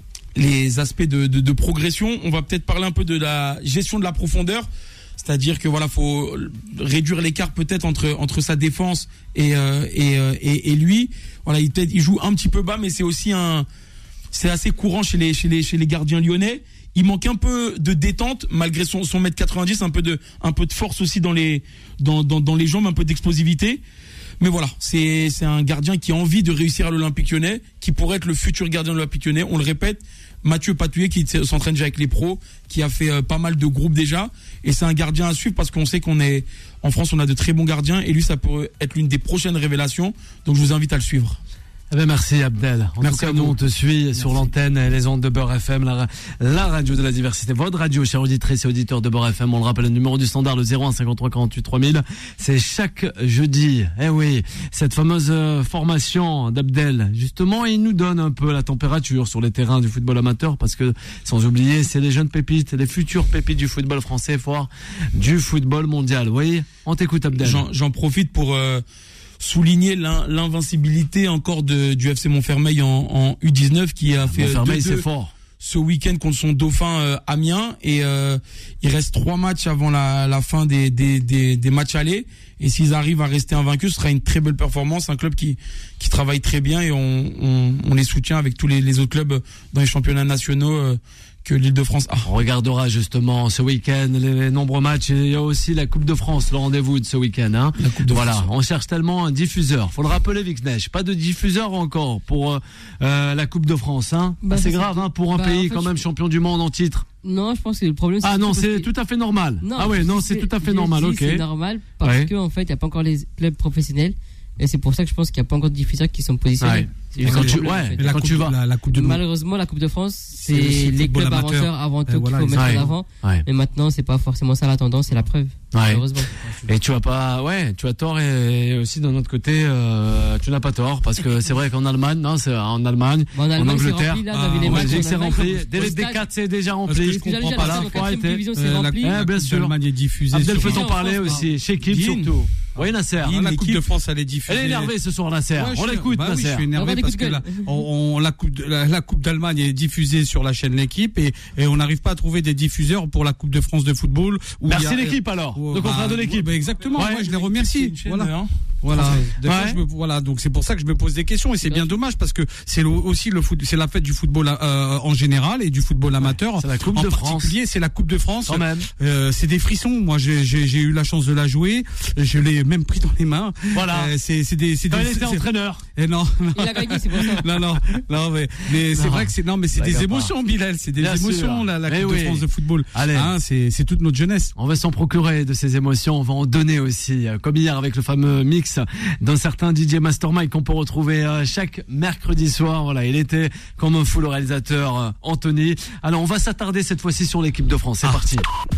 les aspects de, de de progression, on va peut-être parler un peu de la gestion de la profondeur. C'est-à-dire que voilà, faut réduire l'écart peut-être entre entre sa défense et euh, et, euh, et et lui. Voilà, il peut-être il joue un petit peu bas, mais c'est aussi un c'est assez courant chez les chez les chez les gardiens lyonnais. Il manque un peu de détente malgré son son mètre quatre-vingt-dix, un peu de un peu de force aussi dans les dans dans dans les jambes, un peu d'explosivité. Mais voilà, c'est c'est un gardien qui a envie de réussir à l'Olympique Lyonnais, qui pourrait être le futur gardien de l'Olympique Lyonnais. On le répète, Mathieu Patouillet qui s'entraîne déjà avec les pros, qui a fait euh, pas mal de groupes déjà, et c'est un gardien à suivre parce qu'on sait qu'on est en France, on a de très bons gardiens et lui ça pourrait être l'une des prochaines révélations. Donc je vous invite à le suivre. Eh ben merci Abdel. En Merci tout cas, à nous vous. on te suit Merci. sur l'antenne et les ondes de Beurre F M, la, la radio de la diversité. Votre radio, chers auditrices et auditeurs de Beurre F M. On le rappelle, le numéro du standard, le zéro un cinquante-trois quarante-huit trois mille. C'est chaque jeudi. Eh oui, cette fameuse euh, formation d'Abdel. Justement, il nous donne un peu la température sur les terrains du football amateur parce que, sans oublier, c'est les jeunes pépites, les futures pépites du football français, voire du football mondial. Oui, on t'écoute Abdel. J'en, j'en profite pour euh, souligner l'in, l'invincibilité encore de, du F C Montfermeil en, en U dix-neuf qui a fait Montfermeil, deux deux c'est fort. ce week-end contre son dauphin euh, Amiens et euh, il reste trois matchs avant la, la fin des, des, des, des matchs allés et s'ils arrivent à rester invaincus, ce sera une très belle performance, un club qui, qui travaille très bien et on, on, on les soutient avec tous les, les autres clubs dans les championnats nationaux euh, que l'Île-de-France a. On regardera justement ce week-end les nombreux matchs. Il y a aussi la Coupe de France, le rendez-vous de ce week-end. Hein. La Coupe de voilà, France. on cherche tellement un diffuseur. Faut le rappeler, Vixnesh. Pas de diffuseur encore pour euh, la Coupe de France. Hein. Bah, c'est ça, grave c'est- hein, pour un bah, pays en fait, quand même je- champion du monde en titre. Non, je pense que le problème c'est Ah non, surtout c'est parce que- tout à fait normal. Non, ah ouais, je non, sais- c'est tout à fait je normal. dis, Ok. C'est normal parce Ouais. que en fait, il n'y a pas encore les clubs professionnels et c'est pour ça que je pense qu'il n'y a pas encore de diffuseurs qui sont positionnés. Ouais. C'est Et ça quand le tu- problème, en ouais, fait. Et la quand coupe, tu vas- la, la coupe de monde. Malheureusement, la Coupe de France, C'est c'est aussi le les football clubs amateur. avanceurs avant Et tout qu'il voilà, faut mettre ouais. en avant. Ouais. Mais maintenant, c'est pas forcément ça la tendance, c'est la preuve. Ouais. Malheureusement. Et tu as pas, ouais, tu as tort et aussi d'un autre côté, euh, tu n'as pas tort parce que c'est vrai qu'en Allemagne, non, c'est en Allemagne, Bon, en Allemagne, c'est Angleterre, rempli, là, ah, on a vu les en matchs Belgique, en c'est Allemagne, rempli. au Dès les stade. D quatre, c'est déjà Parce que rempli. je Déjà, comprends déjà, pas la là. saison Faut quatrième arrêter. division, c'est Euh, la, rempli. Eh, la bien Coupe sûr. d'Allemagne est diffusée. Abdel sur- peut en en parler France, aussi. Chez Kip Guine. surtout. Oui, Nasser. Ah, la Coupe l'équipe- de France, elle est diffusée. Elle est énervée ce soir, Nasser. Ouais, je On suis- l'écoute, bah oui, je Nasser. suis énervé On va parce que des la, coups de gueule. on, on- la coupe, de- la, la coupe d'Allemagne est diffusée sur la chaîne L'équipe et, et on n'arrive pas à trouver des diffuseurs pour la Coupe de France de football. Où il y Merci a- l'équipe alors. où- Le contraire bah, de l'équipe. bah, exactement. Ouais. Moi, je les remercie. Une chaîne, Voilà. hein. Voilà. Des fois, Ouais. je me- voilà. Donc c'est pour ça que je me pose des questions et c'est bien dommage parce que c'est le- aussi le foot, c'est la fête du football euh, en général et du football amateur. C'est la Coupe en de France. particulier, c'est la Coupe de France. Quand même. Euh, c'est des frissons. Moi, j'ai, j'ai, j'ai eu la chance de la jouer. Je l'ai même pris dans les mains. Voilà. Euh, c'est, c'est des, c'est Quand des. il était c'est- entraîneur. Et non, non. Il a gagné, c'est pour ça. Non, non, non, mais, mais c'est Non. vrai que c'est, non, mais c'est Blague à des part. émotions, Bilal, c'est des Bien émotions, sûr. la, la Mais Coupe oui. de France de football. Allez. Hein, c'est, c'est toute notre jeunesse. On va s'en procurer de ces émotions, on va en donner aussi, euh, comme hier avec le fameux mix d'un certain D J Mastermind qu'on peut retrouver euh, chaque mercredi soir. Voilà, il était comme un fou le réalisateur euh, Anthony. Alors on va s'attarder cette fois-ci sur l'équipe de France. C'est parti.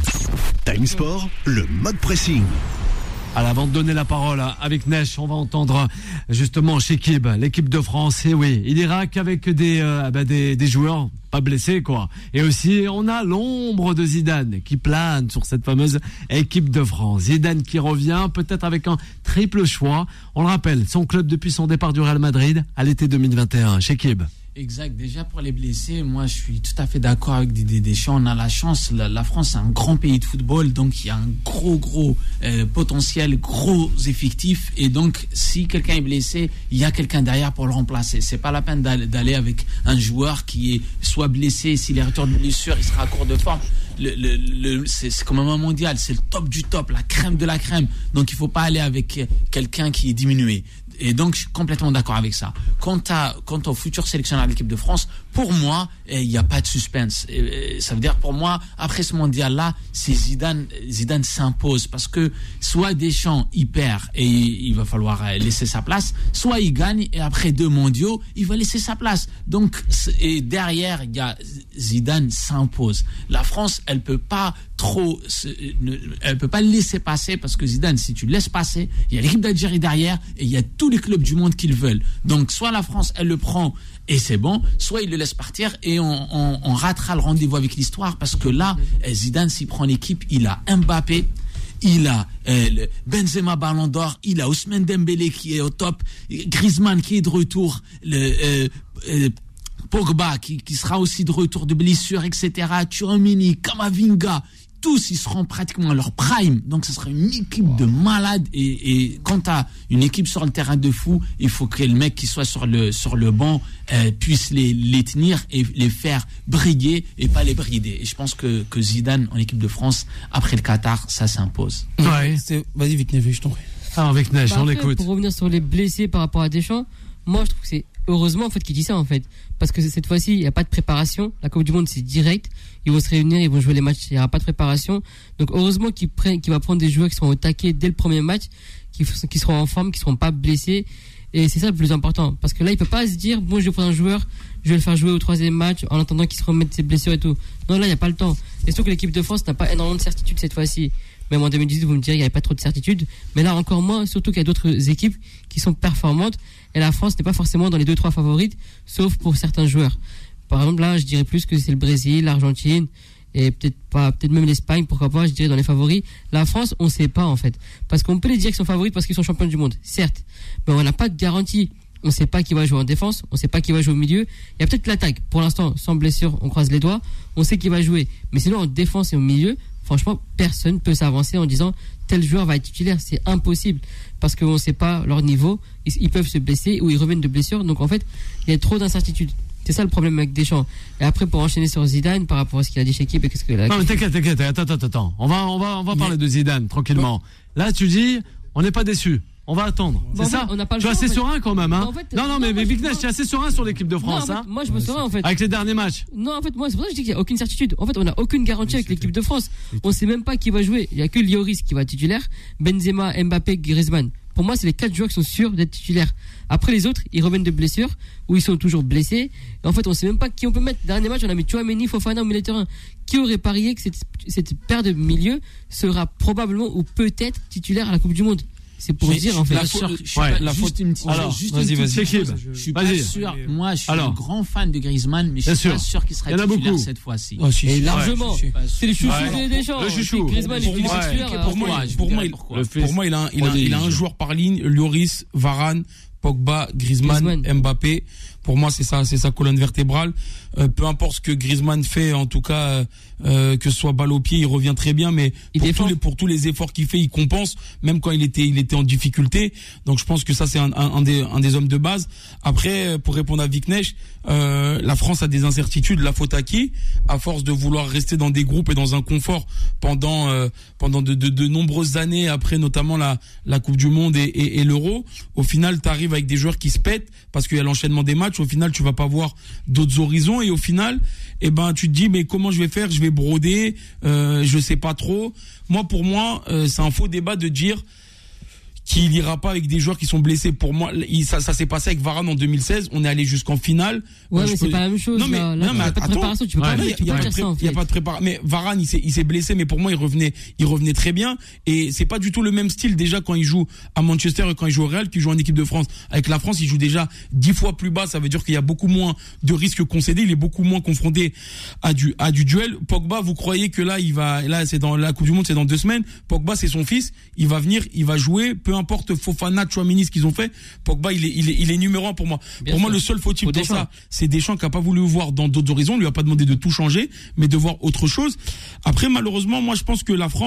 Time Sport, le mode pressing. Alors avant de donner la parole à- avec Nesh, on va entendre justement Chekib, l'équipe de France. Et oui, il ira qu'avec des, euh, bah, des des joueurs pas blessés quoi. Et aussi on a l'ombre de Zidane qui plane sur cette fameuse équipe de France. Zidane qui revient peut-être avec un triple choix. On le rappelle, son club depuis son départ du Real Madrid à l'été deux mille vingt et un. Chekib. Exact. Déjà pour les blessés, moi je suis tout à fait d'accord avec Didier Deschamps. On a la chance, la, la France c'est un grand pays de football, donc il y a un gros gros euh, potentiel, gros effectif, et donc si quelqu'un est blessé, il y a quelqu'un derrière pour le remplacer. C'est pas la peine d'aller, d'aller avec un joueur qui est soit blessé, s'il est retour de blessure, il sera à court de forme. Le, le, le, c'est, c'est comme un mondial, c'est le top du top, la crème de la crème. Donc il faut pas aller avec quelqu'un qui est diminué. et donc je suis complètement d'accord avec ça. Quant à quant au futur sélectionneur de l'équipe de France, pour moi, il n'y a pas de suspense. Et, et, ça veut dire pour moi, après ce mondial-là, c'est Zidane. Zidane s'impose parce que soit Deschamps il perd et il va falloir laisser sa place, soit il gagne et après deux mondiaux, il va laisser sa place. Donc et derrière, il y a Zidane s'impose. La France, elle peut pas trop, elle peut pas le laisser passer parce que Zidane, si tu le laisses passer, il y a l'équipe d'Algérie derrière et il y a tous les clubs du monde qui le veulent. Donc soit la France, elle le prend et c'est bon, soit il le laisse partir et on, on, on ratera le rendez-vous avec l'histoire parce que là, Zidane, s'il prend l'équipe, il a Mbappé, il a euh, Benzema Ballon d'Or, il a Ousmane Dembélé qui est au top, Griezmann qui est de retour, le euh, euh, Pogba qui, qui sera aussi de retour de blessure, et cetera. Tchouaméni, Kamavinga, tous ils seront pratiquement à leur prime. Donc ce sera une équipe de malades. Et, et quant à une équipe sur le terrain de fou, il faut que le mec qui soit sur le sur le banc euh, puisse les, les tenir et les faire briller et pas les brider. Et je pense que, que Zidane en équipe de France après le Qatar, ça s'impose. Ouais. C'est... Vas-y Vic Neige, je t'en prie. Ah, avec Neige, Bah on après, l'écoute. Pour revenir sur les blessés par rapport à Deschamps, moi je trouve que c'est heureusement en fait qu'il dit ça en fait, parce que cette fois-ci il n'y a pas de préparation. La Coupe du Monde c'est direct, ils vont se réunir, ils vont jouer les matchs, il n'y aura pas de préparation. Donc heureusement qu'il prenne, qu'il va prendre des joueurs qui seront au taquet dès le premier match, qui, qui seront en forme, qui seront pas blessés. Et c'est ça le plus important, parce que là il peut pas se dire bon je vais prendre un joueur, je vais le faire jouer au troisième match en attendant qu'il se remette ses blessures et tout. Non, là il n'y a pas le temps. Et surtout que l'équipe de France n'a pas énormément de certitude cette fois-ci. Même en deux mille dix-huit, vous me direz qu'il n'y avait pas trop de certitude. Mais là, encore moins, surtout qu'il y a d'autres équipes qui sont performantes. Et la France n'est pas forcément dans les deux, trois favorites, sauf pour certains joueurs. Par exemple, là, je dirais plus que c'est le Brésil, l'Argentine, et peut-être pas, peut-être même l'Espagne, pourquoi pas, je dirais dans les favoris. La France, on ne sait pas, en fait. Parce qu'on peut les dire qu'ils sont favoris parce qu'ils sont champions du monde, certes. Mais on n'a pas de garantie. On ne sait pas qui va jouer en défense, on ne sait pas qui va jouer au milieu. Il y a peut-être l'attaque. Pour l'instant, sans blessure, on croise les doigts. On sait qui va jouer. Mais sinon, en défense et au milieu, franchement, personne ne peut s'avancer en disant tel joueur va être titulaire. C'est impossible parce qu'on ne sait pas leur niveau. Ils, ils peuvent se blesser ou ils reviennent de blessure. Donc en fait, il y a trop d'incertitudes. C'est ça le problème avec Deschamps. Et après, pour enchaîner sur Zidane, par rapport à ce qu'il a dit chez l'équipe et qu'est-ce que la... Non, mais t'inquiète, t'inquiète, attends, attends, attends. On va, on va, on va Mais... parler de Zidane tranquillement. Là, tu dis, on n'est pas déçus. On va attendre. Bon, c'est en ça fait, on n'a pas le Tu es choix, assez en fait. serein quand même, hein Bah, en fait, Non, non, non, mais, moi, mais je- Vic Neige, tu es assez serein sur l'équipe de Non, France, en fait, hein moi je me serais en fait. Avec les derniers matchs. Non, en fait, moi, c'est pour ça que je dis qu'il n'y a aucune certitude. En fait, on n'a aucune garantie avec l'équipe de France. On ne sait même pas qui va jouer. Il n'y a que Lloris qui va être titulaire. Benzema, Mbappé, Griezmann. Pour moi, c'est les quatre joueurs qui sont sûrs d'être titulaires. Après, les autres, ils reviennent de blessures ou ils sont toujours blessés. Et en fait, on ne sait même pas qui on peut mettre. Dernier match, on a mis Tchouaméni, Fofana au milieu de terrain. Qui aurait parié que cette, cette paire de milieu sera probablement ou peut-être titulaire à la Coupe du Monde? C'est pour Mais dire je en suis fait. pas sûr- je suis Ouais, pas- la juste faute- une petite- Alors, juste vas-y, une vas-y. petite C'est chose. qui Je suis pas Vas-y. sûr. Moi, je suis Alors. un grand fan de Griezmann, mais je Bien suis sûr. pas sûr qu'il sera Il y en a titulaire beaucoup. cette fois-ci. Oh, si, Et si. largement. Ouais, Pas sûr. C'est le chouchou Ouais. des Deschamps. Le chouchou. Griezmann, il Pour est moi, titulaire. pour alors, moi, ouais. je pour vous moi, dirai il- pourquoi. Le fils Pour moi, il a, un- il a, il a un joueur par ligne, Lloris, Varane, Pogba, Griezmann, Griezmann. Mbappé. Pour moi, c'est ça, c'est sa colonne vertébrale. Euh, peu importe ce que Griezmann fait, en tout cas, euh, euh, que ce soit balle au pied, il revient très bien. Mais Il pour défend. tous, les, pour tous les efforts qu'il fait, il compense, même quand il était, il était en difficulté. Donc, je pense que ça, c'est un, un, un des, un des hommes de base. Après, pour répondre à Vic Neige, euh, la France a des incertitudes. La faute à qui? À force de vouloir rester dans des groupes et dans un confort pendant, euh, pendant de, de, de nombreuses années, après notamment la, la Coupe du Monde et, et, et l'Euro, au final, tu arrives avec des joueurs qui se pètent parce qu'il y a l'enchaînement des matchs. Au final, tu vas pas voir d'autres horizons et au final, eh ben, tu te dis mais comment je vais faire? Je vais broder, euh, je sais pas trop. Moi, pour moi, euh, c'est un faux débat de dire qu'il ira pas avec des joueurs qui sont blessés. Pour moi, il, ça, ça s'est passé avec Varane en deux mille seize. On est allé jusqu'en finale. Ouais, Euh, je mais c'est peux- pas la même chose. Non mais, là. Là, non, il y mais a pas de attends. préparation. Tu peux Ouais, pas, il y a- tu Il y peux a pas pas de dire ça en pré- il y a fait. pas de préparation. Mais Varane, il s'est, il s'est blessé, mais pour moi, il revenait, il revenait très bien. Et c'est pas du tout le même style déjà quand il joue à Manchester et quand il joue au Real, qu'il joue en équipe de France. Avec la France, il joue déjà dix fois plus bas. Ça veut dire qu'il y a beaucoup moins de risques concédés. Il est beaucoup moins confronté à du, à du duel. Pogba, vous croyez que là, il va, là, c'est dans la Coupe du Monde, c'est dans deux semaines. Pogba, c'est son fils. Il va venir, il va jouer. Peu importe Fofana, Tchouaméni, ce qu'ils ont fait. Pogba, il est, il est, il est numéro un pour moi. Bien pour moi, sûr. le seul fautif Faut dans Deschamps. ça, c'est Deschamps qui a pas voulu voir dans d'autres horizons. On lui a pas demandé de tout changer, mais de voir autre chose. Après, malheureusement, moi, je pense que la France,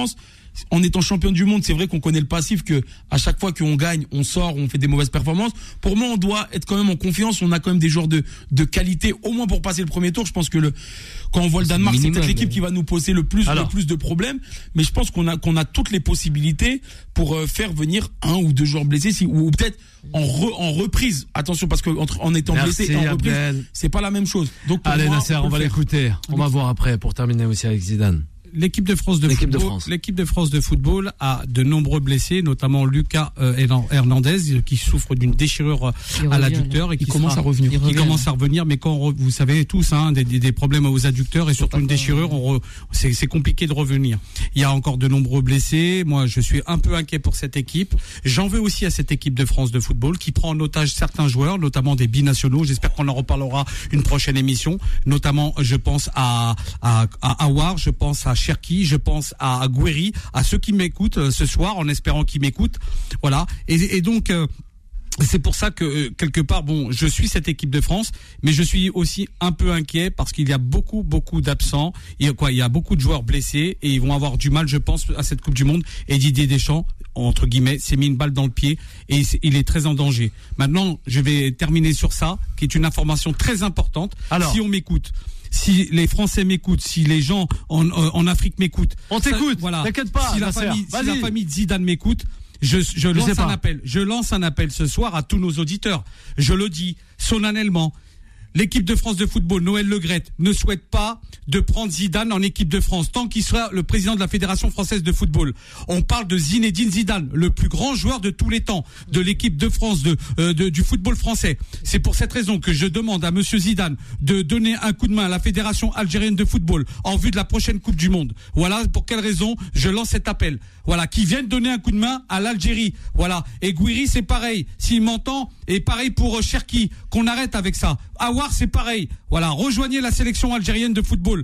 en étant champion du monde, c'est vrai qu'on connaît le passif, que à chaque fois qu'on gagne, on sort, on fait des mauvaises performances. Pour moi, on doit être quand même en confiance. On a quand même des joueurs de de qualité, au moins pour passer le premier tour. Je pense que le quand on voit le Danemark, c'est peut-être l'équipe qui va nous poser le plus Alors. le plus de problèmes. Mais je pense qu'on a qu'on a toutes les possibilités pour euh, faire venir un ou deux joueurs blessés, si, ou, ou peut-être en re, en reprise. Attention, parce que entre en étant Merci blessé et en reprise, Abdel. c'est pas la même chose. Donc allez moi, Nasser, on, on va l'écouter. On va voir après pour terminer aussi avec Zidane. L'équipe de France de l'équipe football, de France. l'équipe de France de football a de nombreux blessés, notamment Lucas euh, Hernandez qui souffre d'une déchirure à l'adducteur et qui commence sera, à revenir. Il, il commence à revenir, mais quand on, vous savez tous, hein, des, des problèmes aux adducteurs et surtout une déchirure, on re, c'est, c'est compliqué de revenir. Il y a encore de nombreux blessés. Moi, je suis un peu inquiet pour cette équipe. J'en veux aussi à cette équipe de France de football qui prend en otage certains joueurs, notamment des binationaux. J'espère qu'on en reparlera une prochaine émission. Notamment, je pense à à, à Aouar, je pense à Cherki, je pense à Gouiri, à ceux qui m'écoutent ce soir, en espérant qu'ils m'écoutent. Voilà. Et, et donc, euh, c'est pour ça que, quelque part, bon, je suis cette équipe de France, mais je suis aussi un peu inquiet parce qu'il y a beaucoup, beaucoup d'absents. Il y a quoi? Il y a beaucoup de joueurs blessés et ils vont avoir du mal, je pense, à cette Coupe du Monde. Et Didier Deschamps, entre guillemets, s'est mis une balle dans le pied et il est très en danger. Maintenant, je vais terminer sur ça, qui est une information très importante. Alors, si on m'écoute, si les Français m'écoutent, si les gens en, en Afrique m'écoutent, on t'écoute. Voilà. T'inquiète pas. Si la famille, si la famille de Zidane m'écoute, je, je, je lance un appel. Je lance un appel ce soir à tous nos auditeurs. Je le dis solennellement. L'équipe de France de football, Noël Le Graët, ne souhaite pas de prendre Zidane en équipe de France tant qu'il sera le président de la Fédération française de football. On parle de Zinedine Zidane, le plus grand joueur de tous les temps de l'équipe de France de, euh, de du football français. C'est pour cette raison que je demande à monsieur Zidane de donner un coup de main à la Fédération algérienne de football en vue de la prochaine Coupe du Monde. Voilà pour quelle raison je lance cet appel. Voilà, qui viennent donner un coup de main à l'Algérie. Voilà. Et Gouiri, c'est pareil. S'il m'entend, et pareil pour Cherki, qu'on arrête avec ça. Aouar, c'est pareil. Voilà, rejoignez la sélection algérienne de football.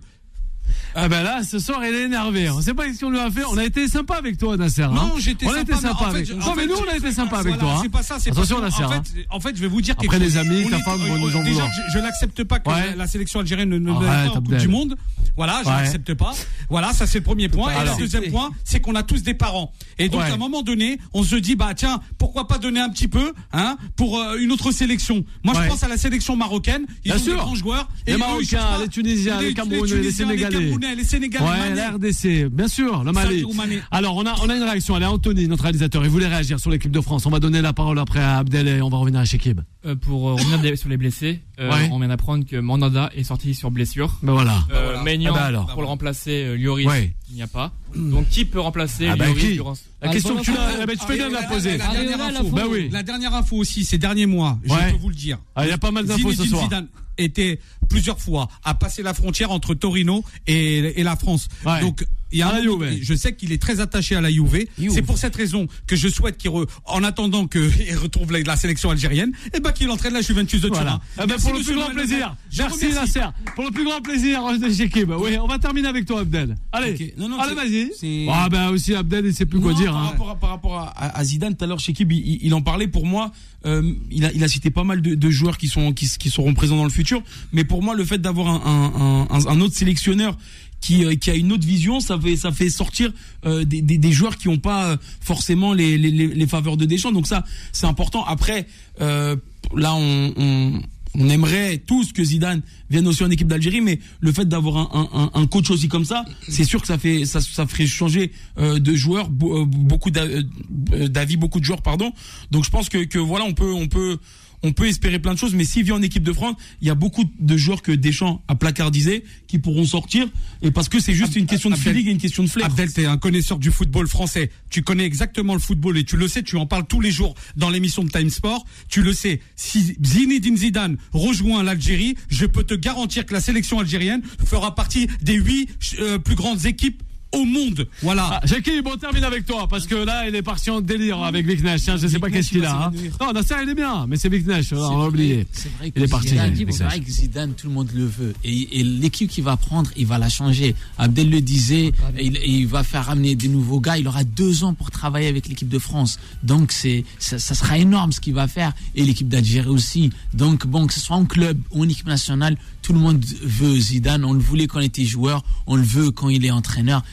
Ah ben là, ce soir, il est énervé. On sait pas ce qu'on lui a fait. On a été sympa avec toi, Nasser. Hein. Non, j'étais on sympa. A été sympa en avec... fait, non, mais nous, on a été sympa avec voilà, toi. Hein. C'est pas ça. C'est Attention, pas Nasser. En fait, hein. en fait, je vais vous dire Après, les amis, ta est, femme vont nous en déjà, vouloir. Je, je n'accepte pas que ouais. la sélection algérienne ne n'aille pas en Coupe du Monde. Voilà, je ouais. n'accepte pas. Voilà, ça c'est le premier point. Et le deuxième point, c'est qu'on a tous des parents. Et donc, ouais. à un moment donné, on se dit, bah tiens, pourquoi pas donner un petit peu, hein, pour euh, une autre sélection. Moi, je pense à la sélection marocaine. Ils ont des grands joueurs. Les Marocains, les Tunisiens, les Camerounais, les Sénégalais. Les Sénégalais. Ouais, la R D C. Bien sûr, le Mali. Alors, on a, on a une réaction. Allez, Anthony, notre réalisateur, il voulait réagir sur l'équipe de France. On va donner la parole après à Abdel et on va revenir à Shekib. Euh, pour euh, revenir sur les blessés, euh, ouais. on vient d'apprendre que Mandanda est sorti sur blessure. Ben voilà. Euh, voilà. Maignan, ah ben alors. pour le remplacer, euh, Lloris, ouais. il n'y a pas. Donc, qui peut remplacer ah ben Lloris qui durant... La question que tu l'as, tu fais bien de la poser. La dernière info, bah oui. La dernière info aussi, ces derniers mois, je peux vous le dire. Il y a pas mal d'infos ce soir. Zidane était plusieurs fois à passer la frontière entre Torino et, et la France. Ouais. Donc, il y a un moment, je sais qu'il est très attaché à la Juve. Juve. C'est pour cette raison que je souhaite qu'il, re, en attendant qu'il retrouve la, la sélection algérienne, et ben qu'il entraîne la Juventus de Turin. Voilà. Eh ben pour le plus grand plaisir. Merci Nasser. Pour le plus grand plaisir de Shekib. Oui, on va terminer avec toi, Abdel. Allez, okay. non, non, allez, vas-y. C'est... Ah ben aussi Abdel, il sait plus non, quoi dire. Par hein. rapport à, par rapport à, à Zidane, tout à l'heure, Shekib, il, il, il en parlait. Pour moi, euh, il a, il a cité pas mal de, de joueurs qui sont, qui, qui seront présents dans le futur. Mais pour moi, le fait d'avoir un, un, un, un autre sélectionneur qui, qui a une autre vision, ça fait, ça fait sortir euh, des, des, des joueurs qui n'ont pas forcément les, les, les faveurs de Deschamps. Donc ça, c'est important. Après, euh, là, on, on, on aimerait tous que Zidane vienne aussi en équipe d'Algérie, mais le fait d'avoir un, un, un coach aussi comme ça, c'est sûr que ça fait, ça, ça ferait changer euh, de joueurs, beaucoup d'avis, beaucoup de joueurs, pardon. Donc je pense que, que voilà, on peut, on peut. On peut espérer plein de choses, mais s'il vient en équipe de France, il y a beaucoup de joueurs que Deschamps a placardisés qui pourront sortir, et parce que c'est juste une question de feeling et une question de flair. Abdel, t'es un connaisseur du football français. Tu connais exactement le football et tu le sais, tu en parles tous les jours dans l'émission de Time Sport. Tu le sais. Si Zinedine Zidane rejoint l'Algérie, je peux te garantir que la sélection algérienne fera partie des huit euh, plus grandes équipes au monde. Voilà. Ah, Jackie, bon, on termine avec toi parce que là, il est parti en délire avec Viknesh. Hein, je sais pas qu'est-ce qu'il a. Hein. Non, Nasser, il est bien, mais c'est Viknesh. On va oublier. C'est vrai que il est parti. Zidane, c'est vrai que Zidane, tout le monde le veut. Et, et l'équipe qu'il va prendre, il va la changer. Abdel le disait, il, il va faire ramener des nouveaux gars. Il aura deux ans pour travailler avec l'équipe de France. Donc, c'est, ça, ça sera énorme ce qu'il va faire. Et l'équipe d'Algérie aussi. Donc, bon, que ce soit en club ou en équipe nationale, tout le monde veut Zidane. On le voulait quand il était joueur. On le veut quand il est entraîneur.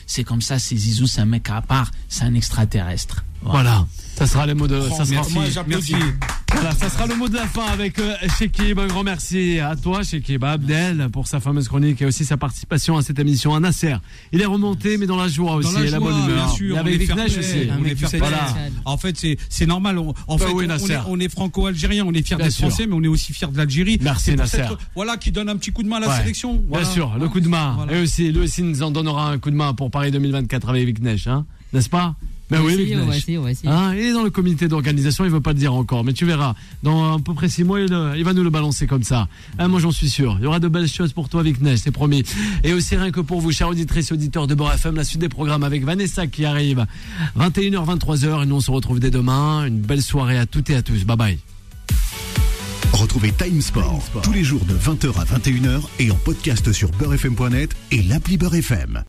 c'est comme ça, c'est Zizou, c'est un mec à part, c'est un extraterrestre. Voilà. voilà. Ça sera les mots de. Oh, ça sera, merci, merci. Voilà, ça sera le mot de la fin avec euh, Chekib. Un grand merci à toi, Chekib, à Abdel, pour sa fameuse chronique et aussi sa participation à cette émission. À Nasser, il est remonté, mais dans la joie aussi, dans la et joie, la bonne humeur. Bien sûr, et avec Viknesh aussi. On est fair voilà. En fait, c'est, c'est normal. On, en bah fait, oui, on, est, on est franco-algérien, on est fiers d'être français, mais on est aussi fiers de l'Algérie. Merci, Nasser. Cette, voilà, qui donne un petit coup de main à la ouais. sélection. Voilà. Bien sûr, le coup de main. Voilà. Et aussi, lui aussi nous en donnera un coup de main pour Paris deux mille vingt-quatre avec Viknesh, hein, n'est-ce pas? Ben oui, essayer, on va essayer, on va essayer. Hein, il est dans le comité d'organisation, il ne veut pas le dire encore, mais tu verras, dans à peu près six mois, il, il va nous le balancer comme ça. Hein, moi, j'en suis sûr. Il y aura de belles choses pour toi, Viknesh, c'est promis. Et aussi, rien que pour vous, chers auditrices et auditeurs de Beurre F M, la suite des programmes avec Vanessa qui arrive. vingt et une heures, vingt-trois heures, et nous, on se retrouve dès demain. Une belle soirée à toutes et à tous. Bye bye. Retrouvez Time Sport tous les jours de vingt heures à vingt et une heures et en podcast sur beurre f m point net et l'appli Beurre F M.